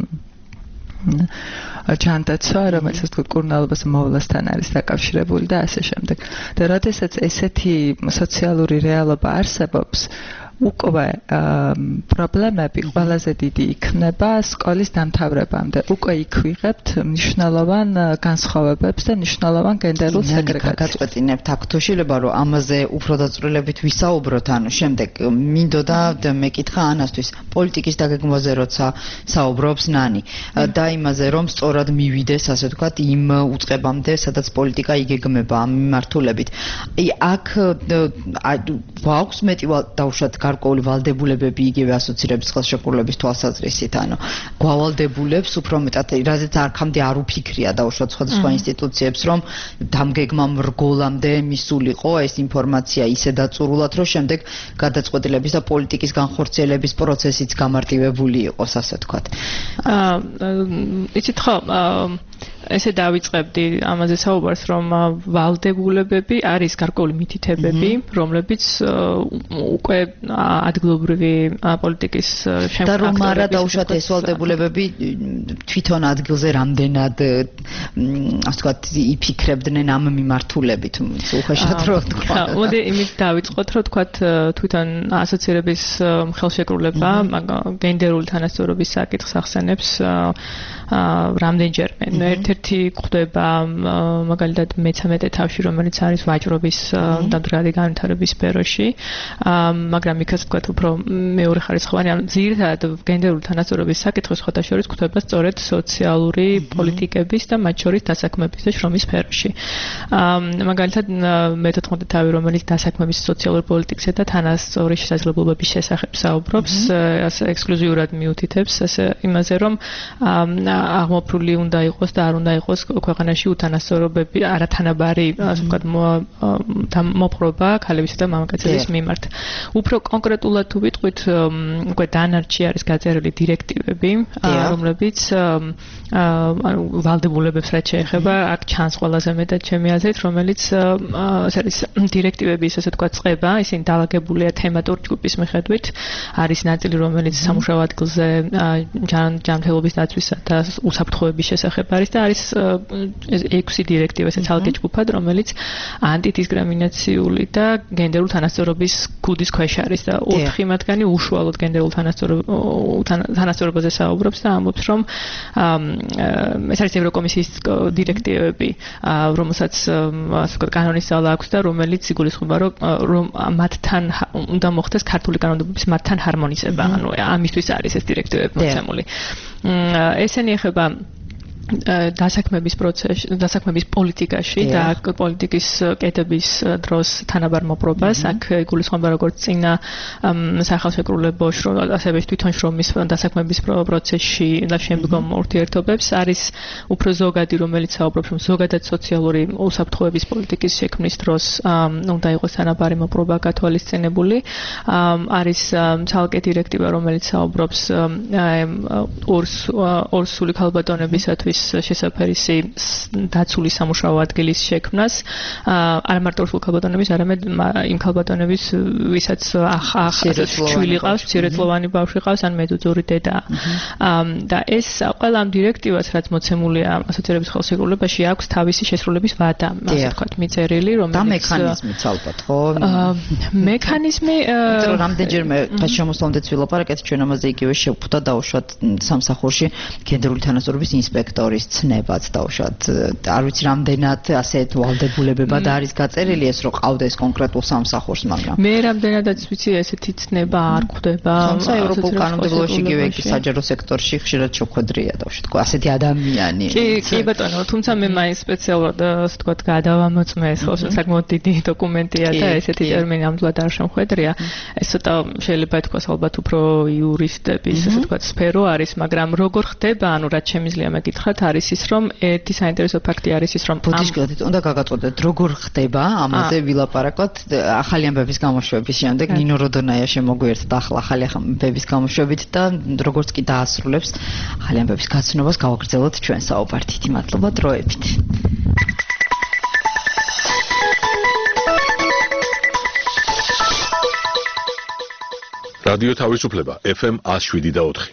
ჯანდაცვა, რომელიც ასე ვთქვათ, კურნალობას მოვლასთან არის დაკავშირებული და ასე შემდეგ. და როდესაც ესეთი სოციალური რეალობა არსებობს, უკვე პრობლემები ყველაზე დიდი იქნება სკოლის დამთავრებამდე. უკვე იქ ვიღებთ მნიშვნელოვან განსხვავებებს და მნიშვნელოვან გენდერულ სეგრეგაციას. გაწყვეტინებთ აქ თუ შეიძლება რომ ამაზე უფრო დაწვრილებით ვისაუბროთ, ანუ შემდეგ მინდოდა მეკითხა ანასთვის პოლიტიკის დაგეგმვაზე როცა საუბრობს ნანი და იმაზე რომ სწორად მივიდეს, ასე ვთქვათ, იმ უწყებამდე, სადაც პოლიტიკა იგეგმება ამ მიმართულებით. აი აქ გვაქვს მეტი დაუშვათ გარკვეული ვალდებულებები იგივე ასოცირების ხელშეკრულების თვალსაზრისით, ანუ გვალდებულებს უფრო მეტად, რაზეც არქამდე არ უფიქრია დაუშვათ სხვადასხვა ინსტიტუციებს, რომ დამგეგმამ რგოლამდე მისულიყო ეს ინფორმაცია ისე დაწურულად, რომ შემდეგ გადაწყვეტილების და პოლიტიკის განხორციელების პროცესიც გამარტივებული იყოს, ასე ვთქვათ. აა იცით ხო, ესე დავიწყებდი ამაზე საუბარს, რომ ვალდებულებები არის გარკვეული მითითებები, რომლებიც უკვე ადგილობრივი პოლიტიკის შემქმნელი და რომ არა დაუშვათ ეს ვალდებულებები თვითონ ადგილზე რამდენად ასე ვთქვათ იფიქრებდნენ ამ მიმართულებით, უხეშად რო თქვა. მოდი იმით დავიწყოთ, რომ თქვათ თვითონ ასოცირების ხელშეკრულება გენდერული თანასწორობის საკითხს ახსენებს რამდენჯერმე. ერთ-ერთი გვხვდება მაგალითად მეცამეტე თავში, რომელიც არის ვაჭრობის დამდგრადი განვითარების სფეროში, მაგრამ იქაც ვთქვათ უფრო მეორე ხარისხოვანი, ანუ ძირითადად გენდერული თანასწორობის საკითხი სხვათა შორის გვხვდება სწორედ სოციალური პოლიტიკების და მათ შორის დასაქმების და შრომის სფეროში. მაგალითად მეთოთხმეტე თავი, რომელიც დასაქმების სოციალური პოლიტიკისა და თანასწორი შესაძლებლობების შესახებ საუბრობს, ექსკლუზიურად მიუთითებს ასე იმაზე, რომ აღმოფრული უნდა იყოს და არ უნდა იყოს ქვეყანაში უთანასწორობები, არათანაბარი, ასე ვთქვათ, მოპყრობა ქალებისა და მამაკაცების მიმართ. უფრო კონკრეტულად თუ ვიტყვით, უკვე დანარჩი არის გაწერილი დირექტივები, რომლებიც ანუ ვალდებულებებს რაც შეეხება, აქ ჩანს ყველაზე მეტად ჩემი აზრით, რომელიც ეს არის დირექტივების, ასე ვთქვათ, წყება, ისინი დალაგებულია თემატურ ჯგუფის მიხედვით, არის ნაწილი, რომელიც სამუშაო ადგილზე ჯანმრთელობის დაცვისა და უსაფრთხოების შესახებ არის და არის ექვსი დირექტივა ესეც ალგე ჯგუფად, რომელიც ანტიდისკრიმინაციული და გენდერულ თანასწორობის ქუდის ქვეშ არის და ოთხი მათგანი უშუალოდ გენდერულ თანასწორობაზე საუბრობს და ამბობს, რომ ეს არის ევროკომისიის დირექტივები, რომელსაც ასე ვთქვათ კანონის ძალა აქვს და რომელიც იგულისხმება, რომ მათთან უნდა მოხდეს ქართული კანონმდებლობის მათთან ჰარმონიზება, ანუ ამისთვის არის ეს დირექტივები მოცემული. ესენი ეხება დასაქმების პროცესში, დასაქმების პოლიტიკაში და პოლიტიკის კეთების დროს თანაბარ მოპყრობას, აქ იგულისხმება როგორც წინა სახელშეკრულებო ასევე თვითონ შრომის დასაქმების პროცესში და შემდგომ ურთიერთობებს, არის უფრო ზოგადი, რომელიც საუბრობს, რომ ზოგადად სოციალური უსაფრთხოების პოლიტიკის შექმნის დროს უნდა იყოს თანაბარი მოპყრობა გათვალისწინებული. არის ცალკე დირექტივა, რომელიც საუბრობს ორსული ქალბატონებისათვის შესაფერისი დაცული სამუშაო ადგილის შექმნას, არა მარტო ორსული ქალბატონების, არამედ იმ ქალბატონების, ვისაც შვილი ყავს, მცირეწლოვანი ბავშვი ყავს, ან მედუძური დედაა. და ეს ყველა ამ დირექტივას, რაც მოცემულია ასოცირების ხელშეკრულებაში, აქვს თავისი შესრულების ვადა, ასე ვთქვათ, მიწერილი, რომელიც და მექანიზმიც ალბათ, ხო? მექანიზმი რომ რამდენჯერმე შემოსვლამდეც ვილაპარაკეთ, ჩვენ ამაზე იგივე შევხვდა დაუშვათ სამსახურში გენდერული თანასწორობის ინსპექტორი ცნებაც დაუშვათ, არ ვიცი რამდენად ასეთ ვალდებულებებად არის გაწერილი ეს, რომ ყავდეს კონკრეტულ სამსახურს, მაგრამ მე რამდენადაც ვიცი ესეთი ცნება არ გვხვდება. თუმცა ევროპულ კანონმდებლობაში იგივე საჯარო სექტორში ხშირად შეხვედრია დაუშვათ, ასეთი ადამიანი. კი, კი ბატონო, თუმცა მე მაინც სპეციალურად ასე ვთქვათ, გადავამოწმე, ხო, საკმაოდ დიდი დოკუმენტია და ესეთი ტერმინი ნამდვილად არ შემხვედრია. ეს ცოტა შეიძლება ითქვას ალბათ უფრო იურისტების, ასე ვთქვათ, სფერო არის, მაგრამ როგორ ხდება, ანუ რაც შემიძლია მეკითხა არის ის, რომ ერთი საინტერესო ფაქტი არის ის, რომ ბოდიშკილად უნდა გაგაწოდეთ, როგორ ხდება ამაზე ვილაპარაკოთ ახალი ამბების გამოშვების შემდეგ, ნინო როდონაია შემოგვიერთდა ახლა ახალი ამბების გამოშვებით და როგორც კი დაასრულებს ახალი ამბების გაცნობას გავაგრძელოთ ჩვენ საუბარი. დიდი მადლობა დროებით. რადიო თავისუფლება ეფ ემ one oh seven და four.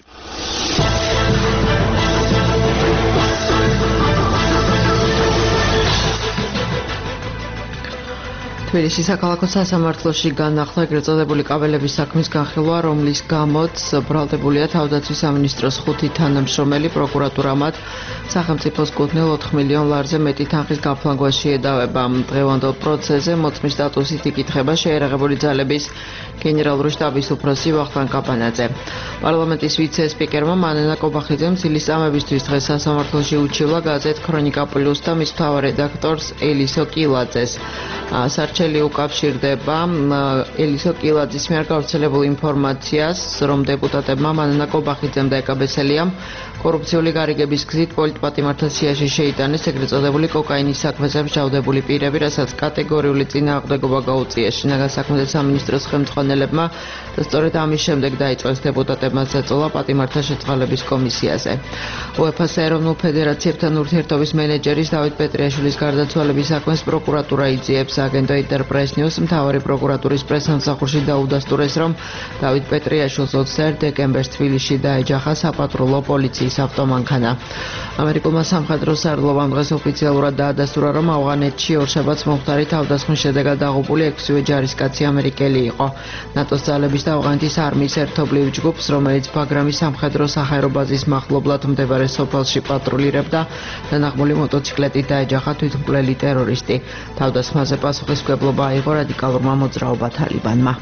თბილისის საქალაქო სასამართლოში განახლა ეგრეთ წოდებული კაბელების საქმის განხილვა, რომლის გამოც ბრალდებულია თავდაცვის სამინისტროს ხუთი თანამშრომელი. პროკურატურამ სახელმწიფოს კუთვნილ ოთხ მილიონ ლარზე მეტი თანხის გაფლანგვას შეედავება. დღევანდელ პროცესზე მოწმის სტატუსით იკითხება შეერაღებული ძალების გენერალური შტაბის უფროსი ვახტანგ კაპანაძე. პარლამენტის ვიცე-სპიკერმა მანენა კობახიძემ ძილის წამებისთვის დღეს სასამართლოში უჩივლა გაზეთ ქრონიკა პლუს და მის მთავარ რედაქტორს ელისო კილაძეს. სარჩე მიშელი უკავშირდება ელისო კილაძის მიერ გავრცელებულ ინფორმაციას, რომ დეპუტატებმა მანანა კობახიძემ და ეკაბესელიამ კორუფციული გარიგების გზით პოლიტპატიმართა სიაში შეიტანეს ეგრეთ წოდებული კოკაინის საქმეზე მსჯავრდებული პირები, რასაც კატეგორიული წინააღმდეგობა გაუწიეს შინაგან საქმეთა სამინისტროს ხელმძღვანელებმა და სწორედ ამის შემდეგ დაიწყეს დეპუტატებმა ზეწოლა პატიმართა შეწყალების კომისიაზე. უეფა-ს ეროვნულ ფედერაციებთან ურთიერთობის მენეჯერის დავით პეტრიაშვილის გარდაცვალების საქმეს პროკურატურა იძიებს. აგენტო ინტერპრეს ნიუს მთავარი პროკურატურის პრესსამსახურში დაუდასტურეს, რომ დავით პეტრიაშვილს ოცდაერთ დეკემბერს თბილისში დაეჯახა საპატრულო პოლიციის ავტომანქანა. ამერიკულმა სამხედრო სარდლობამ დღეს ოფიციალურად დაადასტურა, რომ ავღანეთში ორშაბათს მომხდარი თავდასხმის შედეგად დაღუპული ექვსივე ჯარისკაცი ამერიკელი იყო. ნატოს ძალების და ავღანეთის არმიის ერთობლივ ჯგუფს, რომელიც ბაგრამის სამხედრო საჰაერო ბაზის მახლობლად მდებარე სოფელში პატრულირებდა, დანაღმული მოტოციკლეტით დაეჯახა თვითმკვლელი ტერორისტი. თავდასხმაზე პასუხისმგებლობა აიღო რადიკალურმა მოძრაობა თალიბანმა.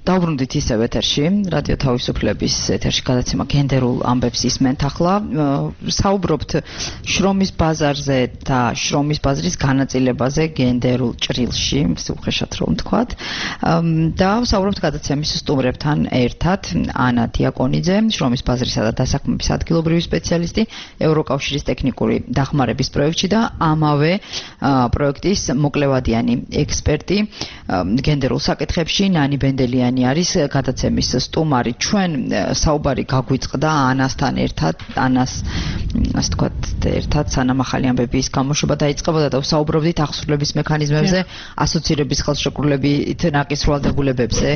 დავბრუნდით ისევ ეთერში, რადიო თავისუფლების ეთერში გადაცემა გენდერულ ამბებს ისმენთ ახლა. საუბრობთ შრომის ბაზარზე და შრომის ბაზრის განაწილებაზე გენდერულ ჭრილში, უხეშად რომ ვთქვათ. და საუბრობთ გადაცემის სტუმრებთან ერთად, ანა დიაკონიძე, შრომის ბაზრისა და დასაქმების ადგილობრივი სპეციალისტი, ევროკავშირის ტექნიკური დახმარების პროექტში და ამავე პროექტის მოკლევადიანი ექსპერტი გენდერულ საკითხებში ნანი ბენდელიანი არის გადაცემის სტუმარი. ჩვენ საუბარი გაგვიწყდა ანასთან ერთად, ანას ასე ვთქვათ, ერთად სანამ ახალი ამბების გამოშვება დაიწყებოდა და საუბრობდით აღსრულების მექანიზმებზე, ასოცირების ხელშეკრულებით ნაკის ვალდებულებებზე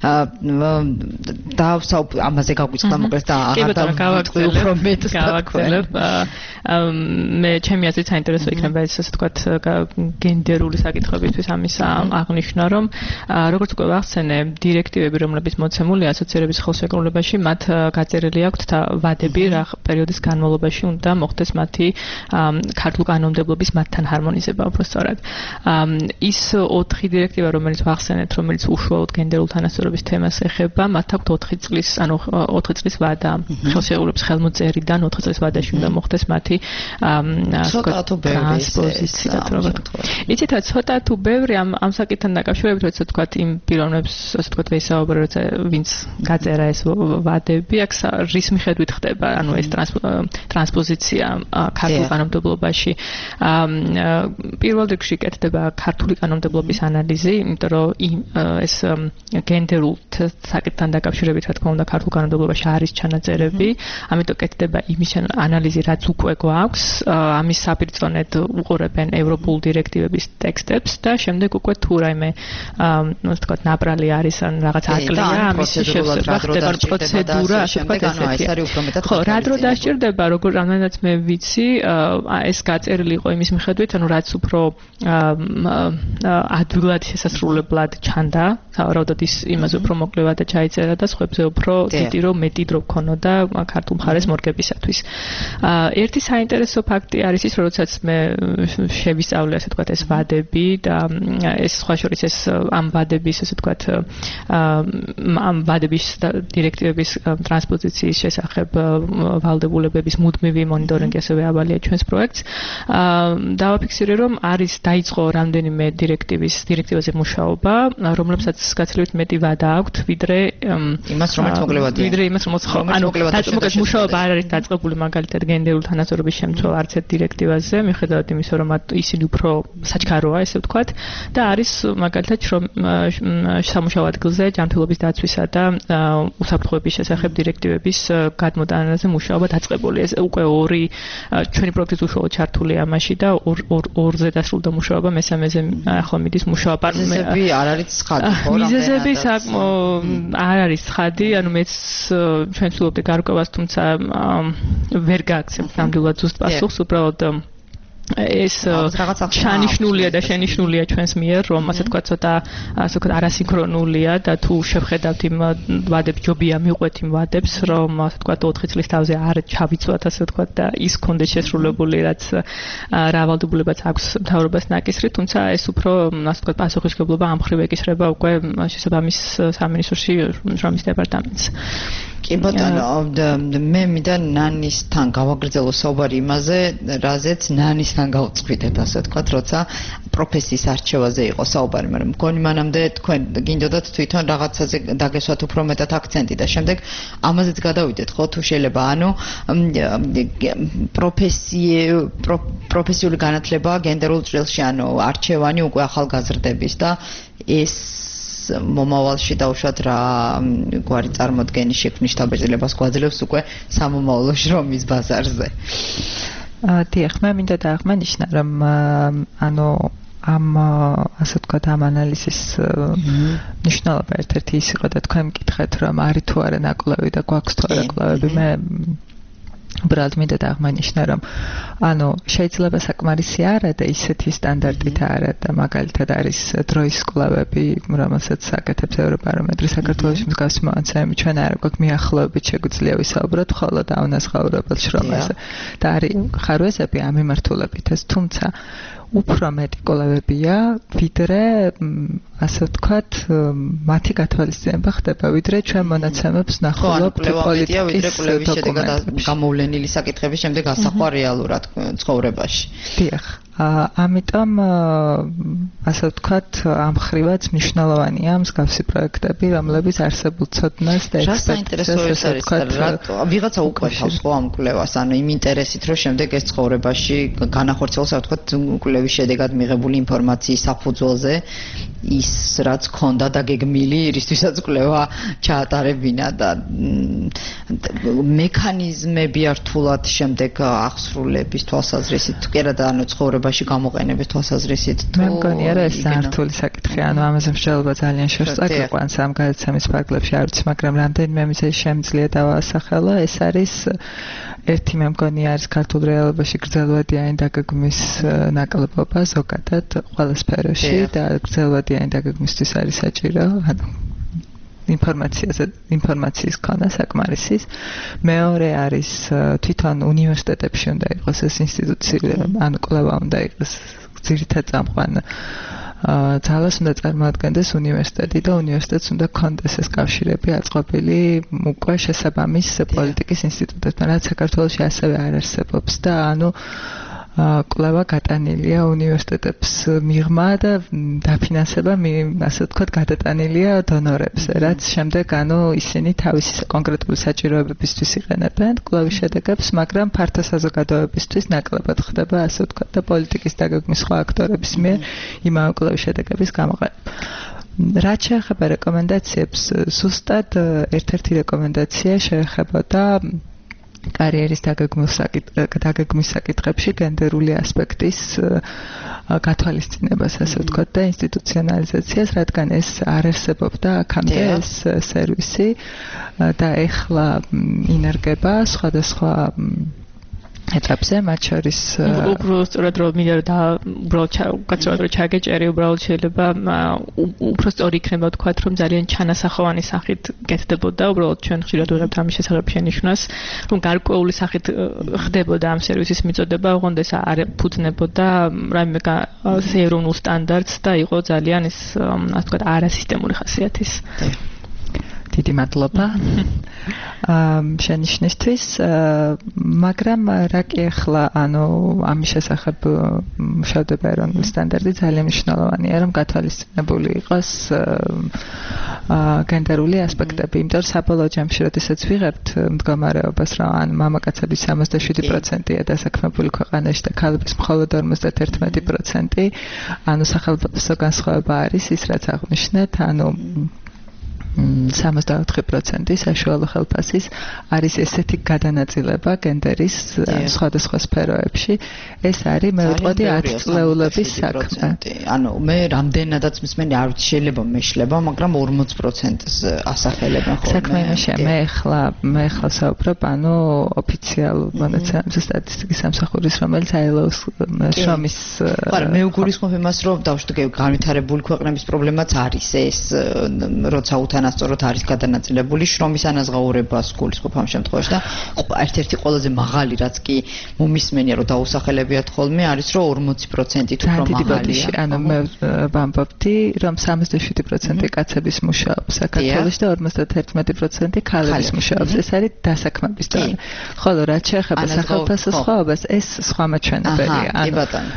და ამაზე გაგვიწყდა მოკლედ და აღარ დავგვიწყდი უფრო მეტ გავაკველებ. მე ჩემი აზრით საინტერესო იქნება ეს ასე ვთქვათ გენდერული საკითხებისთვის ამის აღნიშვნა, რომ როგორც უკვე ვახსენე, დირექტივები, რომლებიც მოცემულია ასოცირების ხელშეკრულებაში, მათ გაწერილი აქვთ ვადები, რა პერიოდის განმავლობაში უნდა მოხდეს მათი ქართულ კანონმდებლობის მათთან ჰარმონიზება, უფრო სწორად. ის ოთხი დირექტივა, რომელიც ვახსენეთ, რომელიც უშუალოდ გენდერულ თანასწორობის თემას ეხება, მათ აქვთ ოთხი წლის, ანუ ოთხი წლის ვადა. ხელშეკრულების ხელმოწერიდან ოთხი წლის ვადაში უნდა მოხდეს მათი ტრანსპოზიცია. იცით, ცოტა თუ ბევრი ამ ამ საკითხთან დაკავშირებით, როცა თქვათ იმ პიროვნებს, ასე ვთქვათ, ვისაუბრე, როცა ვინც გაწერა ეს ვადები, აქ რის მიხედვით ხდება, ანუ ეს ტრანსპოზიცია ქართულ კანონმდებლობაში. პირველ რიგში კეთდება ქართული კანონმდებლობის ანალიზი, იმიტომ რომ ეს გენდერულ საკითხთან დაკავშირებით, რა თქმა უნდა, ქართულ კანონმდებლობაში არის ჩანაწერები, ამიტომ კეთდება იმის ანალიზი, რაც უკვე გვაქვს, ამის საპირწონედ უყურებენ ევროპულ დირექტივების ტექსტებს და შემდეგ უკვე თუ რაიმე ასე ვთქვათ, ნაპრალი არის ან რაღაც აკლია, ამის შესაძლებლობა ხდება პროცედურა, ასე ვთქვათ, ესეთი. ხო, რა დრო დასჭირდება, როგორ რამდენად მე ვიცი, ეს გაწერილი იყო იმის მიხედვით, ანუ რაც უფრო ადვილად შესასრულებლად ჩანდა, სავარაუდოდ ის იმაზე უფრო მოკლევად ჩაიწერა და სხვებზე უფრო დიდი რომ მეტი დრო ქონოდა ქართულ მხარეს მორგებისათვის. ერთი საინტერესო ფაქტი არის ის, როდესაც მე შევისწავლე, ასე ვთქვათ, ეს ვადები და ეს სხვა შორის ეს ამ ვადების, ასე ვთქვათ, ამ ვადების დირექტივების ტრანსპოზიციის შესახებ ვალდებულებების მუდმივი მონიტორინგი ასევე ავალია ჩვენს პროექტს. დავაფიქსირე, რომ არის დაიწყო რამდენიმე დირექტივის დირექტივაზე მუშაობა, რომლებსაც გაცილებით მეტი ვადა აქვთ, ვიდრე იმას, რომელიც მოკლევადია. ვიდრე იმას, რომელიც ხო, ანუ დაწყებულ მუშაობა არ არის დაწყებული მაგალითად გენდერულ თანასწორობის შემცველ არც ერთ დირექტივაზე, მიუხედავად იმისა, რომ ისინი უფრო საჩქაროა, ესე ვთქვათ, და არის მაგალითად სამუშაო ადგილზე ჯანმრთელობის დაცვისა და უსაფრთხოების შესახებ დირექტივების გადმოტანაზე მუშაობა დაწყებული. ეს უკვე ორი ჩვენი პროექტის უშუალოდ ჩართული ამაში და ორზე დასრულდა მუშაობა, მესამეზე ახლა მიდის მუშაობა. მიზეზები არ არის ცხადი, ხო? მიზეზები არ არის ცხადი, ანუ მეც ჩვენ ვცდილობთ გარკვევას, თუმცა ვერ გააქცევთ ნამდვილად ზუსტ პასუხს, უბრალოდ ეს ჩანიშნულია და შენიშნულია ჩვენს მიერ, რომ ასე ვთქვათ, ცოტა ასე ვთქვათ, არასინქრონულია და თუ შევხედავთ იმ ვადებს, ჯობია მივყვეთ იმ ვადებს, რომ ასე ვთქვათ, ოთხი წლის თავზე არ ჩავიცვათ, ასე ვთქვათ, და ის კონდეს შესრულებული, რაც რა ვალდებულებაც აქვს მთავრობას ნაკისრით, თუმცა ეს უფრო ასე ვთქვათ, პასუხისმგებლობა ამ მხრივ ეკისრება უკვე შესაბამის სამინისტროში შრომის დეპარტამენტს. კი ბატონო, მე მინდა ნანისთან გავაგრძელო საუბარი იმაზე, რაზეც ნანისთან გავწყვიტეთ, ასე ვთქვათ, როცა პროფესიის არჩევაზე იყო საუბარი, მაგრამ მგონი მანამდე თქვენ გინდოდათ თვითონ რაღაცაზე დაგესვათ უფრო მეტად აქცენტი და შემდეგ ამაზეც გადავიდეთ, ხო, თუ შეიძლება, ანუ პროფესიული განათლება გენდერულ ჭრილში, ანუ არჩევანი უკვე ახალგაზრდების და ეს მომავალში დაუშვათ რა გვარი წარმოდგენის შექმნის შთაბეჭდილებას გვაძლევს უკვე სამომავლო შრომის ბაზარზე. დიახ, მე მინდა დააღმენიშნა, რომ ანუ ამ ასე ვთქვათ, ამ ანალიზის მნიშვნელობა ერთ-ერთი ის იყო და თქვენ მკითხეთ, რომ არის თუ არა ნაკვლევი და გვაქვს თუ არა კვლევები, მე უბრალოდ მინდა დააღმენიშნა, რომ ანუ შეიძლება საკმარისი არა და ისეთი სტანდარტით არა და მაგალითად არის დროის კვლევები, რომელსაც აკეთებს ევრობარომეტრი საქართველოს მსგავსი მონაცემები, ჩვენ არ გვაქვს მიახლოებით შეგვიძლია ვისაუბროთ მხოლოდ აუნაზღაურებელ შრომაზე და არის ხარვეზები ამ მიმართულებით ეს, თუმცა უფრო მეტი კვლევებია, ვიდრე ასე ვთქვათ, მათი გათვალისწინება ხდება, ვიდრე ჩვენ მონაცემებს ნახულობთ პოლიტიკის კვლევის შედეგად გამოვლენილი საკითხების შემდეგ ასახვა რეალურად ცხოვრებაში. დიახ. ამიტომ ასე ვთქვათ, ამ ხრივაც მნიშვნელოვანია მსგავსი პროექტები, რომლებიც არსებულ ცოდნას და ექსპერტიზას ასე ვთქვათ, ვიღაცა უკვეთავს ხო ამ კვლევას, ანუ იმ ინტერესით, რომ შემდეგ ეს ცხოვრებაში განახორციელოს, ასე ვთქვათ, კვლევის შედეგად მიღებული ინფორმაციის საფუძველზე ის რაც ქონდა დაგეგმილი, რისთვისაც კვლევა ჩაატარებინა და მექანიზმები რთულად შემდეგ აღსრულების თვალსაზრისით, თუ კი არა და ანუ ცხოვრებაში გამოყენების თვალსაზრისით თუ მე მგონია რა ეს საერთოდ საკითხია, ანუ ამაზე მსჯელობა ძალიან შეწყვეტს ამ გადაცემის ფარგლებში არ ვიცი, მაგრამ რამდენიმე მიზეზი შემიძლია დავაასახელო, ეს არის ერთი მე მგონია არის ქართულ რეალობაში გრძელვადიანი დაგეგმვის ნაკლებობა ზოგადად ყველა სფეროში და გრძელვადიანი დაგეგმვისთვის არის საჭირო, ანუ ინფორმაციაზე ინფორმაციის ქონა საკმარისის. მეორე არის თვითონ უნივერსიტეტებში უნდა იყოს ეს ინსტიტუცია, ანუ კვლევა უნდა იყოს ძირითად წამყვან ძალას უნდა წარმოადგენდეს უნივერსიტეტი და უნივერსიტეტს უნდა ქონდეს ეს კავშირები აწყობილი უკვე შესაბამის პოლიტიკის ინსტიტუტებთან, რაც საქართველოში ასევე არ არსებობს და ანუ კვლევა გატანილია უნივერსიტეტებს მიღმა და დაფინანსება ასე ვთქვათ გადატანილია დონორებს, რაც შემდეგ ანუ ისინი თავისი კონკრეტული საჭიროებებისთვის იყენებენ კვლევის შედეგებს, მაგრამ ფართო საზოგადოებისთვის ნაკლებად ხდება ასე ვთქვათ და პოლიტიკის დაგეგმვის სხვა აქტორების მიერ იმავე კვლევის შედეგების გამოყენება. რაც შეეხება რეკომენდაციებს, ზუსტად ერთ-ერთი რეკომენდაცია შეეხებოდა კარიერის დაგეგმვის საკითხებში გენდერული ასპექტის გათვალისწინებას, ასე ვთქვათ, და ინსტიტუციონალიზაციას, რადგან ეს არ არსებობდა აქამდე ეს სერვისი და ეხლა ინერგება სხვადასხვა ეტაპზე, მათ შორის უბრალოდ სწორად რომ მინდა და უბრალოდ გაცხოვოთ რომ ჩაგეჭერი, უბრალოდ შეიძლება უფრო სწორი იქნება ვთქვათ, რომ ძალიან ჩანასახოვანი სახით გეთდებოდა, უბრალოდ ჩვენ ხშირად ვიღებთ ამის შესახებ შენიშვნას, რომ გარკვეული სახით ხდებოდა ამ სერვისის მიწოდება, ოღონდ ეს არ ფუძნებოდა რაიმე ეროვნულ სტანდარტს და იყო ძალიან ეს ასე ვთქვათ არასისტემური ხასიათის. დიდი მადლობა შენიშვნისთვის, მაგრამ რა კი ახლა ანუ ამის შესახებ მუშავდება ეროვნული სტანდარტი, ძალიან მნიშვნელოვანია რომ გათვალისწინებული იყოს გენდერული ასპექტები, იმიტომ რომ საბოლოო ჯამში როდესაც ვიღებთ მდგომარეობას, რომ ან მამაკაცების სამოცდაშვიდი პროცენტია დასაქმებული ქვეყანაში და ქალების მხოლოდ ორმოცდაერთმეტი პროცენტი, ანუ სახელმწიფო განსხვავება არის ის რაც აღნიშნეთ, ანუ სამოცდაოთხი პროცენტი საშუალო ხელფასის არის ესეთი გადანაწილება გენდერის სხვადასხვა სფეროებში. ეს არის მე ვიტყოდი ათი წლეულების საქმე. ანუ მე რამდენადაც მსმენი არ ვიცი, შეიძლება მეშლება, მაგრამ ორმოც პროცენტს ასახელებენ ხოლმე. საქმე იმაშია, მე ახლა მე ახლა საუბრობ ანუ ოფიციალურ მონაცემებზე სტატისტიკის სამსახურის, რომელიც აი ელ ოს შრომის არა, მე უგულისხმობ იმას, რომ დავშვიდე განვითარებული ქვეყნების პრობლემაც არის ეს, როცა უთან სწორად არის გადანაწილებული შრომის ანაზღაურებას გულისხმობ ამ შემთხვევაში და ერთ-ერთი ყველაზე მაღალი რაც კი მომისმენია რომ დაუსახელებიათ ხოლმე არის რომ ორმოცი პროცენტით უფრო მაღალია. ანუ მე ვამბობდი რომ სამოცდაშვიდი პროცენტი კაცების მუშაობს საქართველოში და ორმოცდაერთმეტი პროცენტი ქალების მუშაობს. ეს არის დასაქმების დონე. ხოლო რაც შეეხება სახელმწიფო სხვაობას, ეს სხვა მაჩვენებელია. კი ბატონო.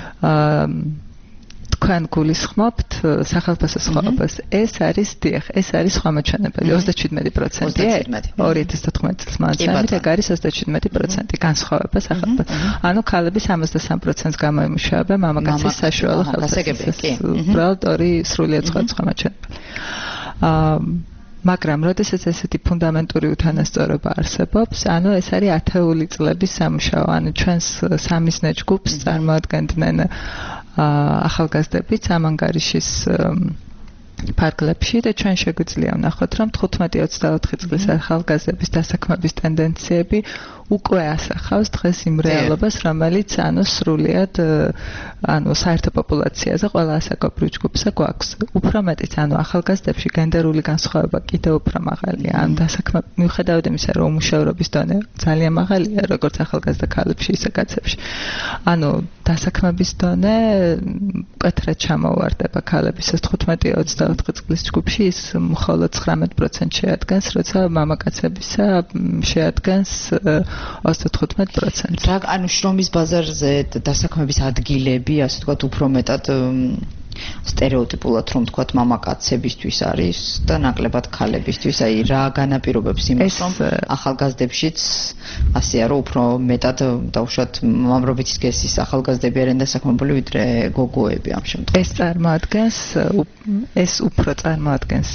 თქვენ გულისხმობთ სახელმწიფო სხვაობას. ეს არის დიახ, ეს არის სხვა მაჩვენებელი ოცდაშვიდმეტი პროცენტია. ორი ათას თოთხმეტი წლის მონაცემებით ეგ არის ოცდაშვიდმეტი პროცენტი განსხვავება სახელმწიფო. ანუ ქალები სამოცდასამ პროცენტს გამოიმუშავებენ მამაკაცის საშუალო ხელფასის. უბრალოდ ორი სრულიად სხვადასხვა მაჩვენებელი. აა მაგრამ როდესაც ესეთი ფუნდამენტური უთანასწორობა არსებობს, ანუ ეს არის ათეული წლების სამუშაო, ანუ ჩვენს სამიზნე ჯგუფს წარმოადგენდნენ ახალგაზრდებიც ამ ანგარიშის ფარგლებში და ჩვენ შეგვიძლია ვნახოთ, რომ თხუთმეტი ოცდაოთხი წლის ახალგაზრდების დასაქმების ტენდენციები უკვე ასახავს დღეს იმ რეალობას, რომელიც ანუ სრულიად ანუ საერთო პოპულაციაზე ყველა ასაკობრივ ჯგუფზე გვაქვს. უფრო მეტიც ანუ ახალგაზრდებში გენდერული განსხვავება კიდევ უფრო მაღალია. ან დასაქმება მიუხედავად იმისა, რომ უმუშევრობის დონე ძალიან მაღალია, როგორც ახალგაზრდა ქალებში, ისე კაცებში. ანუ დასაქმების დონე მკვეთრად ჩამოვარდება ქალებისას თხუთმეტი ოცდაოთხი წლის ჯგუფში ის მხოლოდ ცხრამეტ პროცენტს შეადგენს, როცა მამაკაცებისა შეადგენს ოცდათხუთმეტ პროცენტს. რა ანუ შრომის ბაზარზე დასაქმების ადგილები, ასე ვთქვათ, უფრო მეტად სტერეოტიპულად რომ ვთქვათ მამაკაცებისთვის არის და ნაკლებად ქალებისთვის. აი რა განაპირობებს იმას, რომ ახალგაზრდებშიც ასეა, რომ უფრო მეტად დავუშვათ მამრობითი სქესის ახალგაზრდები არიან დასაქმებული ვიდრე გოგოები ამ შემთხვევაში. ეს წარმოადგენს ეს უფრო წარმოადგენს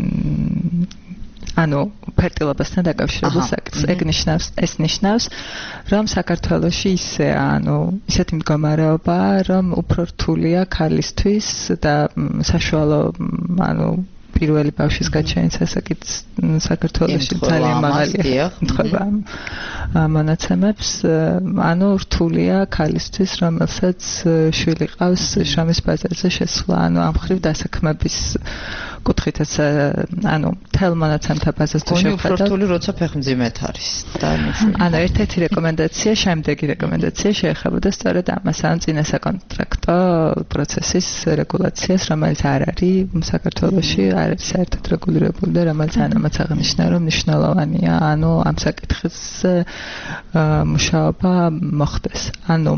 ანუ ფერტილობასთან დაკავშირებულ საკითხს. ეგ ნიშნავს, ეს ნიშნავს, რომ საქართველოში ისე, ანუ ისეთი მდგომარეობაა, რომ უფრო რთულია ქალისთვის და საშუალო, ანუ პირველი ბავშვის გაჩენის ასაკით საქართველოში ძალიან მაღალია. ემთხვევა მონაცემებს, ანუ რთულია ქალისთვის, რომელსაც შვილი ყავს შრომის ბაზარზე შესვლა, ანუ ამ მხრივ დასაქმების კუთხითაც ანუ თელ მონაცემთა ბაზას თუ შევხედავთ, უფრო რთული როცა ფეხმძიმედ არის და ანუ ერთ-ერთი რეკომენდაცია, შემდეგი რეკომენდაცია შეეხებოდა სწორედ ამას, ანუ წინა საკონტრაქტო პროცესის რეგულაციას, რომელიც არ არის საქართველოში, არ არის საერთოდ რეგულირებული და რომელიც ამაც აღნიშნა, რომ მნიშვნელოვანია, ანუ ამ საკითხზე მუშაობა მოხდეს. ანუ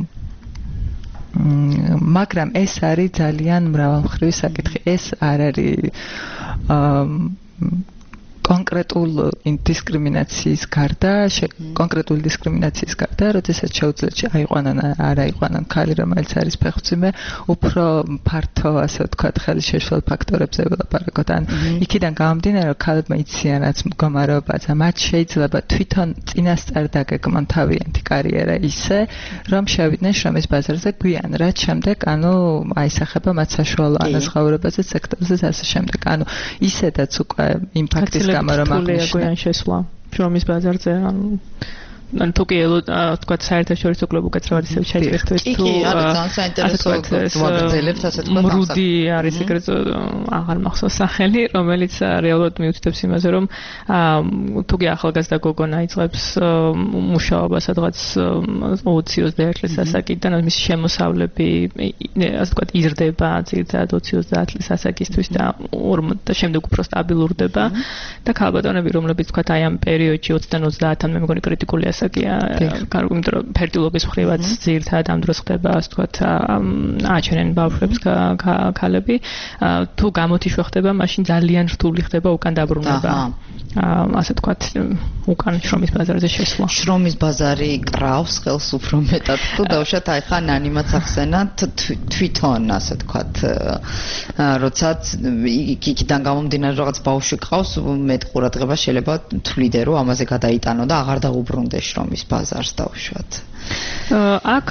მაგრამ ეს არის ძალიან მრავალმხრივი საკითხი. ეს არ არის კონკრეტულ დისკრიმინაციის გარდა, კონკრეტული დისკრიმინაციის გარდა, როდესაც შეუძლია აიყვანონ არ აიყვანონ ქალი, რომელიც არის ფეხმძიმე, უფრო ფართო, ასე ვთქვათ, ხელი შეშლილ ფაქტორებზე ვილაპარაკოთ. ან იქიდან გამომდინარე, რომ ქალებმა იციან რაც მდგომარეობაა, მათ შეიძლება თვითონ წინასწარ დაგეგმონ თავიანთი კარიერა ისე, რომ შევიდნენ შრომის ბაზარზე გვიან, რაც შემდეგ, ანუ აისახება მათ საშუალო ანაზღაურებაზე, სექტორზე და ასე შემდეგ. ანუ ისედაც უკვე იმ ფაქტის გამო რომ აღნიშნე შესვლა შრომის ბაზარზე ანუ ან თუ კი თქვათ საერთაშორისო კლუბ უკაცრავად ისევ ჩაიერთვეს თუ ასე ვაგრძელებთ ასე თქვათ მრუდი არის ეგრეთ აღარ მახსოვს სახელი რომელიც რეალურად მიუთითებს იმაზე რომ თუ კი ახალგაზრდა გოგონა იწყებს მუშაობას სადღაც ოცი ოცდაერთი წლის ასაკიდან მის შემოსავლები ასე ვთქვათ იზრდება ძირითადად ოცი ოცდაათი წლის ასაკისთვის და ორმოც და შემდეგ უფრო სტაბილურდება და ქალბატონები რომლებიც ვთქვათ აი ამ პერიოდში ოცდან ოცდაათამდე მე მგონი კრიტიკული ასაკია კარგი იმიტომ რომ ფერტილობის მხრივაც ძირითადად ამ დროს ხდება ასე ვთქვათ აჩენენ ბავშვებს ქალები თუ გამოთიშვა ხდება მაშინ ძალიან რთული ხდება უკან დაბრუნება ასე ვთქვათ უკან შრომის ბაზარზე შესვლა შრომის ბაზარი კრავს ხელს უფრო მეტად თუ დავუშვათ აი ხან ანიმაც ახსენათ თვითონ ასე ვთქვათ როდესაც იქიდან გამომდინარე რაღაც ბავშვი ყავს მეტ ყურადღება შეიძლება თვლიდე რომ ამაზე გადაიტანო და აღარ დაუბრუნდეს შრომის ბაზარს დავუშვათ აქ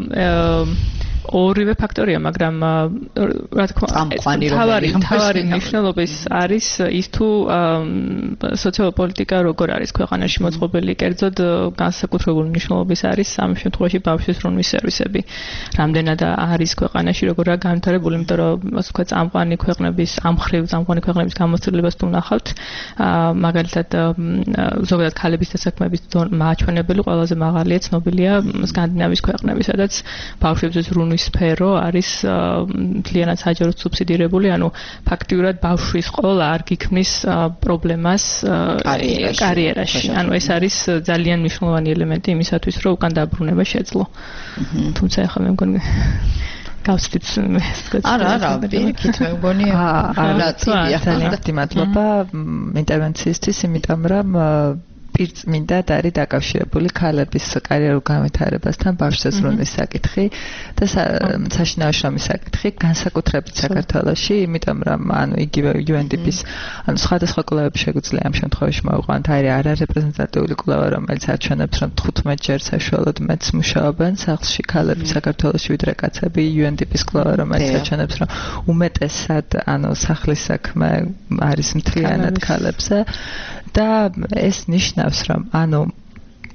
ორივე ფაქტორია, მაგრამ რა თქმა უნდა, თავარი თავარი მნიშვნელობის არის ის თუ სოციოპოლიტიკა როგორ არის ქვეყანაში მოწყობილი, კერძოდ განსაკუთრებული მნიშვნელობის არის ამ შემთხვევაში ბავშვის ბრუნვის სერვისები. რამდენად არის ქვეყანაში როგორაა განვითარებული, იმიტომ რომ ასე ვთქვათ, წამყვანი ქვეყნების, ამ ხრივ წამყვანი ქვეყნების გამოცდილებას თუ ნახავთ, მაგალითად ზოგადად ქალების დასაქმების მაჩვენებელი ყველაზე მაღალია ცნობილია სკანდინავიის ქვეყნები, სადაც ბავშვებზე ზრუნვის სფერო არის მთლიანად საჯაროდ სუბსიდირებული, ანუ ფაქტიურად ბავშვის ყოლა არ გიქმნის პრობლემას კარიერაში. ანუ ეს არის ძალიან მნიშვნელოვანი ელემენტი იმისათვის, რომ უკან დაბრუნება შეძლო. თუმცა ახლა მე მგონი გავსწრით არა, არა, პირიქით მე მგონი არა, ძალიან მადლობა ინტერვენციისთვის, იმიტომ რომ პირწმინდად არის დაკავშირებული ქალების კარიერულ განვითარებასთან ბავშვთა ზრუნვის საკითხი და საშინაო შრომის საკითხი განსაკუთრებით საქართველოში, იმიტომ რომ ანუ იგივე იუ ენ დი პის ანუ სხვადასხვა კვლევები შეგვიძლია ამ შემთხვევაში მოვიყვანოთ, არის არარეპრეზენტატიული კვლევა, რომელიც აჩვენებს, რომ თხუთმეტ ჯერ საშუალოდ მეც მუშაობენ სახლში ქალები საქართველოში ვიდრე კაცები, იუ ენ დი პის კვლევა, რომელიც აჩვენებს, რომ უმეტესად ანუ სახლის საქმე არის მთლიანად ქალებზე და ეს ნიშნავს რომ ანუ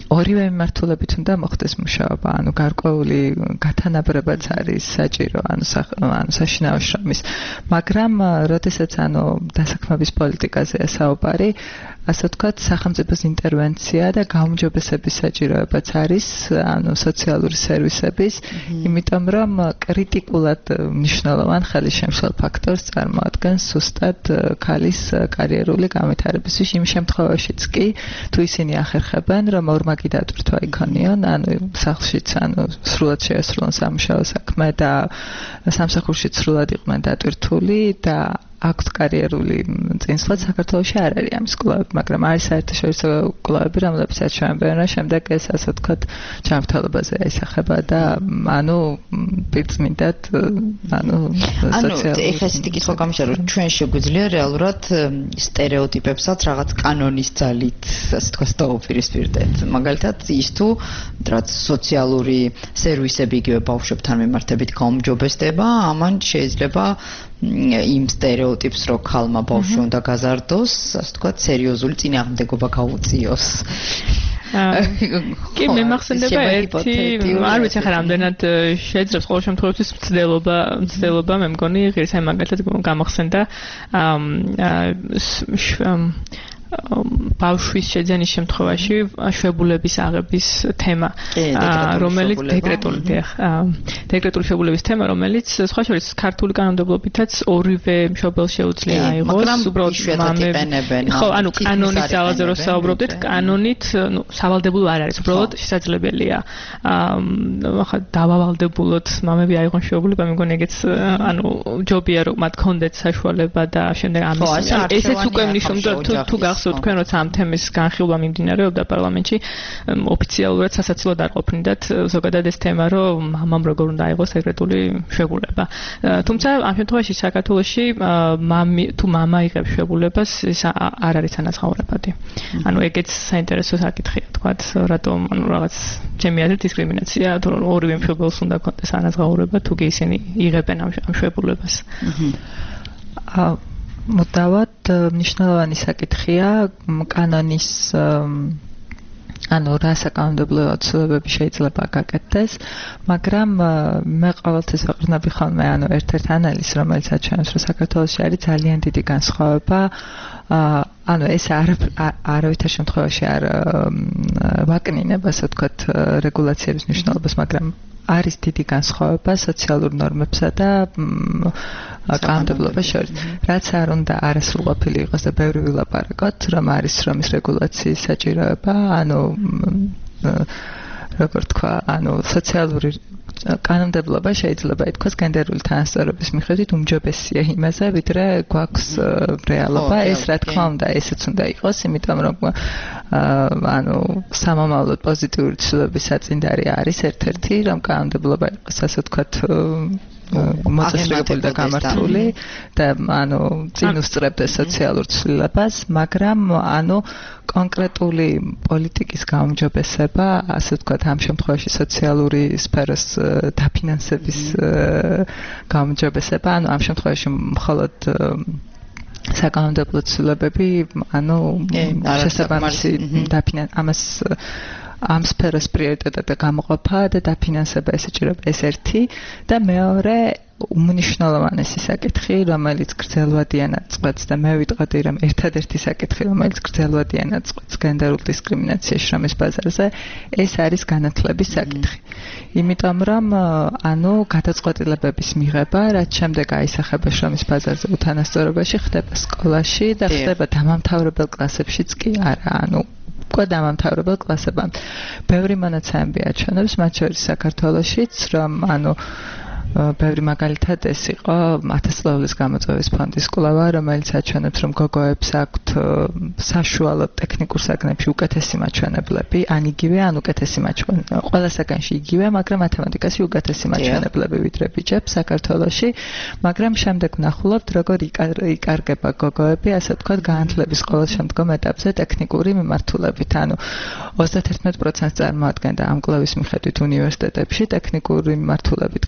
ორივე მიმართულებით უნდა მოხდეს მუშაობა, ანუ გარკვეული გათანაბრებაც არის საჭირო, ანუ ანუ საშინაო შრომის. მაგრამ როდესაც ანუ დასაქმების პოლიტიკაზეა საუბარი, ასე ვთქვათ, სახელმწიფოს ინტერვენცია და გაუმჯობესების საჭიროებაც არის, ანუ სოციალური სერვისების, იმიტომ რომ კრიტიკულად მნიშვნელოვან ხელისშემშლელ ფაქტორს წარმოადგენს ზუსტად ქალის კარიერული განვითარებისთვის იმ შემთხვევაშიც კი, თუ ისინი ახერხებენ, რომ ორმაგი დატვირთვა იქონიონ, ანუ სახლშიც, ანუ სრულად შეასრულონ სამუშაო საქმე და სამსახურშიც სრულად იყვნენ დატვირთული და აქვს კარიერული წინსვლა საქართველოში არ არის ამის კვლევები, მაგრამ არის საერთაშორისო კვლევები, რომლებსაც ჩვენებენ, შემდეგ ეს ასე ვთქვათ, ჯანმრთელობაზე აისახება და ანუ პირწმინდად ანუ სოციალური. ანუ ეხლა ისეთი კითხვა გამიშა, რომ ჩვენ შეგვიძლია რეალურად სტერეოტიპებსაც რაღაც კანონის ძალით, ასე ვთქვათ, დაუპირისპირდეთ. მაგალითად, ის თუ რაც სოციალური სერვისები იგივე ბავშვებთან მიმართებით გაუმჯობესდება, ამან შეიძლება იმ სტერეოტიპს, რომ ქალმა ბავშვი უნდა გაზარდოს, ასე ვთქვათ, სერიოზული წინააღმდეგობა გაუწიოს. კი, მე მახსენდება ერთი, არ ვიცი ხა რამდენად შეძლებს ყოველ შემთხვევაში მცდელობა, მცდელობა მე მგონი ღირსი მაგალითად გამახსენდა ბავშვის შეძენის შემთხვევაში შვებულების აღების თემა, რომელიც დეკრეტული დეკრეტული შვებულების თემა, რომელიც სხვა შორის ქართული კანონმდებლობითაც ორივე მშობელს შეუძლია აიღოს, უბრალოდ მამები. ხო, ანუ კანონის ძალაზე რო საუბრობდეთ, კანონით, ნუ სავალდებულო არ არის, უბრალოდ შესაძლებელია. ახლა დავავალდებულოთ მამები აიღონ შვებულება, მე მგონი ეგეც ანუ ჯობია რომ მათ კონდეთ საშუალება და შემდეგ ამის ესეც უკვე ნიშნავდა თუ გახსოვთ თქვენ როცა ამ თემის განხილვა მიმდინარეობდა პარლამენტში ოფიციალურად სასაცილოდ არ ყოფნიდათ ზოგადად ეს თემა რომ მამამ როგორ უნდა აიღოს დეკრეტული შვებულება. თუმცა ამ შემთხვევაში საქართველოში მამი თუ მამა იღებს შვებულებას ეს არ არის თანაცხოვრებადი. ანუ ეგეც საინტერესო საკითხია თქვათ რატომ ანუ რაღაც ჩემი აზრით დისკრიმინაცია თუ ორივე მშობელს უნდა კონდეს თანაცხოვრება თუ კი ისინი იღებენ ამ შვებულებას. აა მუდავად მნიშვნელოვანი საკითხია კანონის ანუ რა საკანონმდებლო ცვლილებები შეიძლება გაკეთდეს, მაგრამ მე ყოველთვის ვაყრდნობი ხოლმე ანუ ერთ-ერთ ანალიზს, რომელიც აჩვენებს, რომ საქართველოში არის ძალიან დიდი განსხვავება ანუ ეს არ არავითარ შემთხვევაში არ ვაკნინებ, ასე ვთქვათ, რეგულაციების მნიშვნელობას, მაგრამ არის დიდი განსხვავება სოციალურ ნორმებსა და კანონმდებლობას შორის. რაც არ უნდა არასრულყოფილი იყოს და ბევრი ვილაპარაკოთ, რომ არის შრომის რეგულაციის საჭიროება, ანუ როგორ თქვა, ანუ სოციალური კანონმდებლობა შეიძლება ითქვას გენდერული თანასწორობის მიხედვით უმჯობესია იმაზე, ვიდრე გვაქვს რეალობა. ეს რა თქმა უნდა, ესეც უნდა იყოს, იმიტომ რომ ანუ სამომავლოდ პოზიტიური ცვლილებების საწინდარი არის ერთ-ერთი, რომ კანონმდებლობა იყოს, ასე ვთქვათ, მოწესრიგებული და გამართული და ანუ წინ უსწრებდეს სოციალურ ცვლილებას, მაგრამ ანუ კონკრეტული პოლიტიკის გაუმჯობესება, ასე ვთქვათ, ამ შემთხვევაში სოციალური სფეროს დაფინანსების გაუმჯობესება, ანუ ამ შემთხვევაში მხოლოდ საკანონმდებლო ცვლილებები, ანუ შესაბამისი დაფინანსება ამას ამ სფეროს პრიორიტეტად გამოყოფა და დაფინანსება ესეჭირება ეს ერთი და მეორე უმნიშვნელოვანესი საკითხი, რომელიც გრძელვადიანად წყვეტს და მე ვიტყოდი, რომ ერთადერთი საკითხი, რომელიც გრძელვადიანად წყვეტს გენდერულ დისკრიმინაციაში შრომის ბაზარზე, ეს არის განათლების საკითხი. იმიტომ რომ ანუ გადაწყვეტილებების მიღება, რაც შემდეგ აისახება შრომის ბაზარზე უთანასწორობაში, ხდება სკოლაში და ხდება დამამთავრებელ კლასებშიც კი არა, ანუ უკვე დამამთავრებელ კლასებამდე. ბევრი მონაცემები აჩვენებს, მათ შორის საქართველოშიც, რომ ანუ ბევრი მაგალითად ეს იყო ათასწლეულის გამოწვევის ფონდის კვლევა, რომელიც აჩვენებს, რომ გოგოებს აქვთ საშუალო ტექნიკურ საგნებში უკეთესი მაჩვენებლები, ან იგივე, ან უკეთესი მაჩვენებლები. ყველა საგანში იგივე, მაგრამ მათემატიკაში უკეთესი მაჩვენებლები ვიდრე ბიჭებს საქართველოში, მაგრამ შემდეგ ვნახულობთ, როგორ იკარგება გოგოები, ასე ვთქვათ, განათლების ყოველ შემდგომ ეტაპზე ტექნიკური მიმართულებით. ანუ ოცდაათი პროცენტს წარმოადგენდა ამ კვლევის მიხედვით უნივერსიტეტებში ტექნიკური მიმართულებით ქალების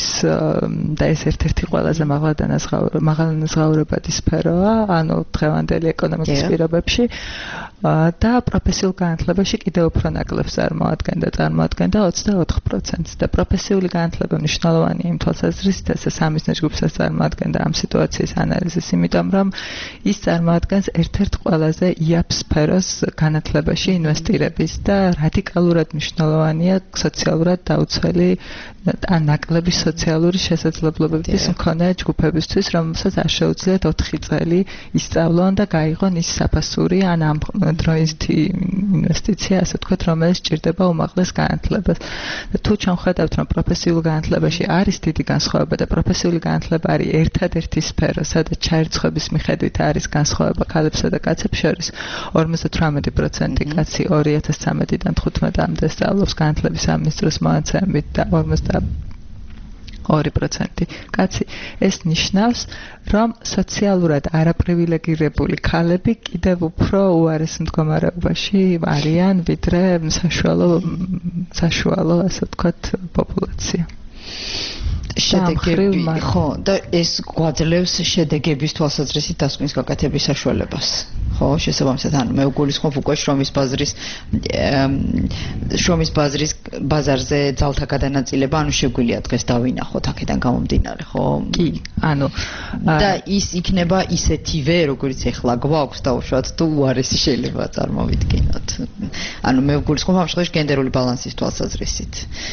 და ეს ერთ-ერთი ყველაზე მაღალანაზღაურებადი სფეროა, ანუ დღევანდელი ეკონომიკის პირობებში და პროფესიულ განათლებაში კიდევ უფრო ნაკლებს წარმოადგენდა, წარმოადგენდა ოცდაოთხ პროცენტს და პროფესიული განათლება მნიშვნელოვანია იმ თვალსაზრისით, ესე სამიზნე ჯგუფსაც წარმოადგენდა ამ სიტუაციის ანალიზის, იმიტომ რომ ის წარმოადგენს ერთ-ერთ ყველაზე იაფ სფეროს განათლებაში ინვესტირების და რადიკალურად მნიშვნელოვანია სოციალურად დაუცველი ან ნაკლები სოციალური შესაძლებლობების მქონე ჯგუფებისთვის, რომელსაც არ შეუძლიათ ოთხი წელი ისწავლონ და გაიღონ ის საფასური ან ამ დროისთი ინვესტიცია, ასე ვთქვათ, რომელიც სჭირდება უმაღლეს განათლებას. და თუ ჩვენ ხედავთ, რომ პროფესიულ განათლებაში არის დიდი განსხვავება და პროფესიული განათლება არის ერთადერთი სფერო, სადაც ჩაერცხების მიხედვით არის განსხვავება ქალებსა და კაცებს შორის, ორმოცდათვრამეტი პროცენტი კაცი ორი ათას ცხრამეტიდან თხუთმეტამდე სწავლობს განათლების სამინისტროს მონაცემებით და ორმოცდაორი პროცენტი კაცი. ეს ნიშნავს, რომ სოციალურად არაპრივილეგირებული ქალები კიდევ უფრო უარეს მდგომარეობაში არიან, ვიდრე საშუალო საშუალო, ასე ვთქვათ, პოპულაცია. შედეგები, ხო, და ეს გვაძლევს შედეგების თვალსაზრისით დასკვნის გაკეთების საშუალებას. ხო, შესაბამისად, ანუ მე ვგულისხმობ უკვე შრომის ბაზრის შრომის ბაზრის ბაზარზე ძალთა გადანაწილება, ანუ შეგვიძლია დღეს დავინახოთ აქედან გამომდინარე, ხო? კი, ანუ და ის იქნება ისეთივე, როგორც ეხლა გვაქვს დაუშვათ, თუ უარესი შეიძლება წარმოვიდგინოთ. ანუ მე ვგულისხმობ ამ შემთხვევაში გენდერული ბალანსის თვალსაზრისით.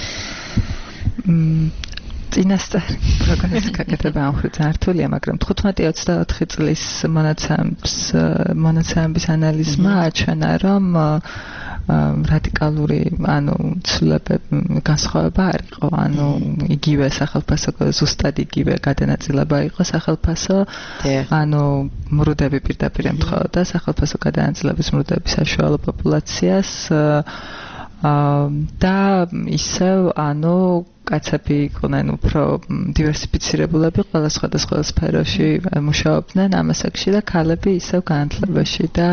წინასწარ პროგრამის გაკეთება ამხრივ ძართულია, მაგრამ თხუთმეტი ოცდაოთხი წლის მონაცემის მონაცემების ანალიზმა აჩვენა, რომ რადიკალური, ანუ ცვლილებები განსხვავება არ იყო, ანუ იგივე სახელმწიფო, ზუსტად იგივე გადანაწილება იყო სახელმწიფო, ანუ მრუდები პირდაპირ ემთხვეოდა სახელმწიფო გადანაწილების მრუდების საშუალო პოპულაციას და ისევ, ანუ კაცები იყვნენ უფრო დივერსიფიცირებულები, ყველა სხვადასხვა სფეროში მუშაობდნენ ამ ასაკში და ქალები ისევ განათლებაში და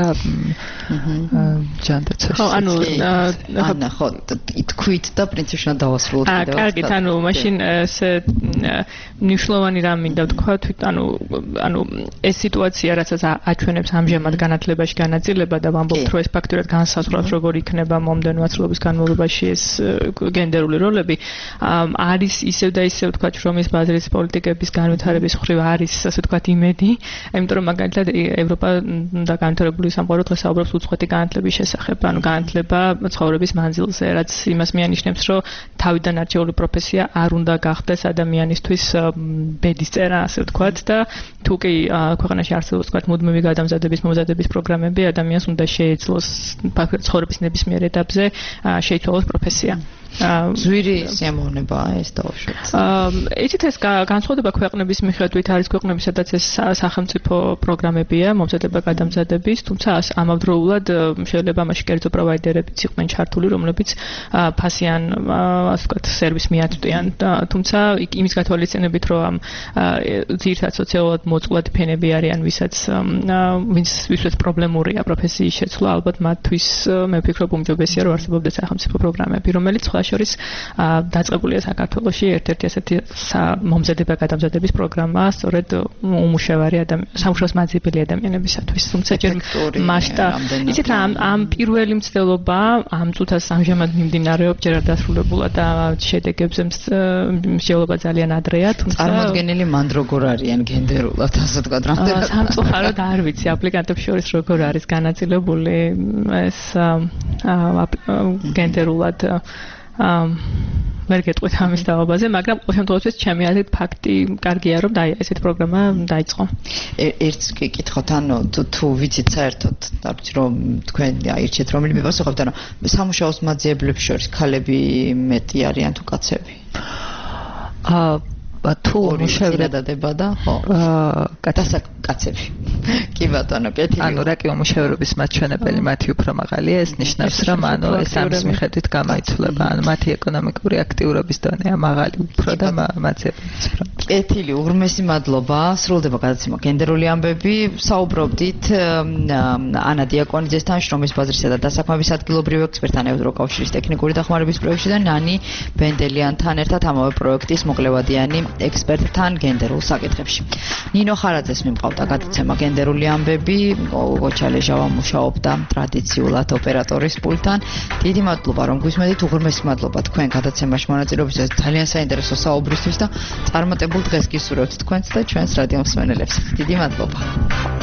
ჯანდაცვაში. ხო, ანუ ანა, ხო, თქვით და პრინციპში უნდა დავასრულოთ კიდევ. აა, კარგით, ანუ მაშინ ესე მნიშვნელოვანი რამ მინდა ვთქვა, თვით, ანუ ანუ ეს სიტუაცია, რასაც აჩვენებს ამჟამად განათლებაში განაწილება და ვამბობთ, რომ ეს ფაქტურად განსაზღვრავს, როგორ იქნება მომდევნო ათწლეულის განმავლობაში ეს გენდერული როლები. არის ისევ და ისევ თქვა შრომის ბაზრის პოლიტიკების განვითარების მხრივ არის ასე თქვა იმედი, იმიტომ რომ მაგალითად ევროპა და განვითარებული სამყარო დღეს საუბრობს უცხოეთი განათლების შესახებ, ანუ განათლება ცხოვრების მანძილზე, რაც იმას მიანიშნებს, რომ თავიდან არჩეული პროფესია არ უნდა გახდეს ადამიანისთვის ბედისწერა, ასე ვთქვათ და თუ კი ქვეყანაში არსებობს თქვა მუდმივი გადამზადების მომზადების პროგრამები, ადამიანს უნდა შეეძლოს ცხოვრების ნებისმიერ ეტაპზე შეიცვალოს პროფესია. ზვირი სიამოვნებაა ეს დავუშვათ. იცით ეს განსხვავდება ქვეყნების მიხედვით, არის ქვეყნები, სადაც ეს სახელმწიფო პროგრამებია, მომზადება გადამზადების, თუმცა ამავდროულად შეიძლება მაშინ კერძო პროვაიდერებიც იყვნენ ჩართული, რომლებიც ფასიან, ასე ვთქვათ, სერვისს მიაწვდიან, თუმცა იმის გათვალისწინებით, რომ ამ ძირითადად სოციალურად მოწყვლადი ფენები არიან, ვისაც ვინც ვისაც პრობლემურია პროფესიის შეცვლა, ალბათ მათთვის მე ვფიქრობ უმჯობესია, რომ არსებობდეს სახელმწიფო პროგრამები, რომელიც შორის დაწყებულია საქართველოში ერთ-ერთი ასეთი მომზადება გადამზადების პროგრამა, სწორედ უმუშევარი ადამიანების, სამუშაოს მაძიებელი ადამიანებისათვის. თუმცა ჯერ მასშტაბი, იცით რა, ამ პირველი მცდელობა ამ წუთას ამჟამად მიმდინარეობს, ჯერ არ დასრულებულა და შედეგებზე მსჯელობა ძალიან ადრეა, თუმცა წარმოდგენილი მანდ როგორ არიან გენდერულად, ასე ვთქვათ, რამდენად სამწუხაროდ არ ვიცი აპლიკანტებს შორის როგორ არის განაწილებული ეს გენდერულად ამ ვერ გეტყვით ამის დავაბაზე, მაგრამ ყოველ შემთხვევაში ჩემი აზრით ფაქტი კარგია, რომ დაი ესეთ პროგრამა დაიწყო. ერთს კი კითხოთ, ანუ თუ ვიცით საერთოდ, დავჭი რომ თქვენ აირჩიეთ რომელი მიპასუხებთ, ანუ სამუშაოს მაძიებლებს შორის ქალები მეტი არიან თუ კაცები? აა თუ მუშავრადადება და ხო კაცსა კაცები კი ბატონო კეთილი ანუ რა კი მუშავრობის მაჩვენებელი მათი უფრო მაღალია ეს ნიშნავს რომ ანუ ეს ამის მიხედვით გამოიცვლება ანუ მათი ეკონომიკური აქტიურობის დონეა მაღალი უფრო და მაძიებელიც უფრო კეთილი, უღრმესი მადლობა. სრულდება გადაცემა გენდერული ამბები. საუბრობდით ანა დიაკონიძესთან, შრომის ბაზრისა და დასაქმების ადგილობრივი ექსპერტთან ევროკავშირის ტექნიკური დახმარების პროექტში და ნანი ბენდელიანთან ერთად ამავე პროექტის მოკლევადიანი ექსპერტთან გენდერულ საკითხებში. ნინო ხარაძეს მიმყავდა გადაცემა გენდერული ამბები. გოჩა ლეჟავა მუშაობდა ტრადიციულად ოპერატორის პულტთან. დიდი მადლობა რომ გვისმენთ, უღრმესი მადლობა თქვენ გადაცემაში მონაწილეობისთვის, ძალიან საინტერესო საუბრისთვის და წარმატებულ დღეს გისურვებთ თქვენს და ჩვენს რადიო მსმენელებს. დიდი მადლობა.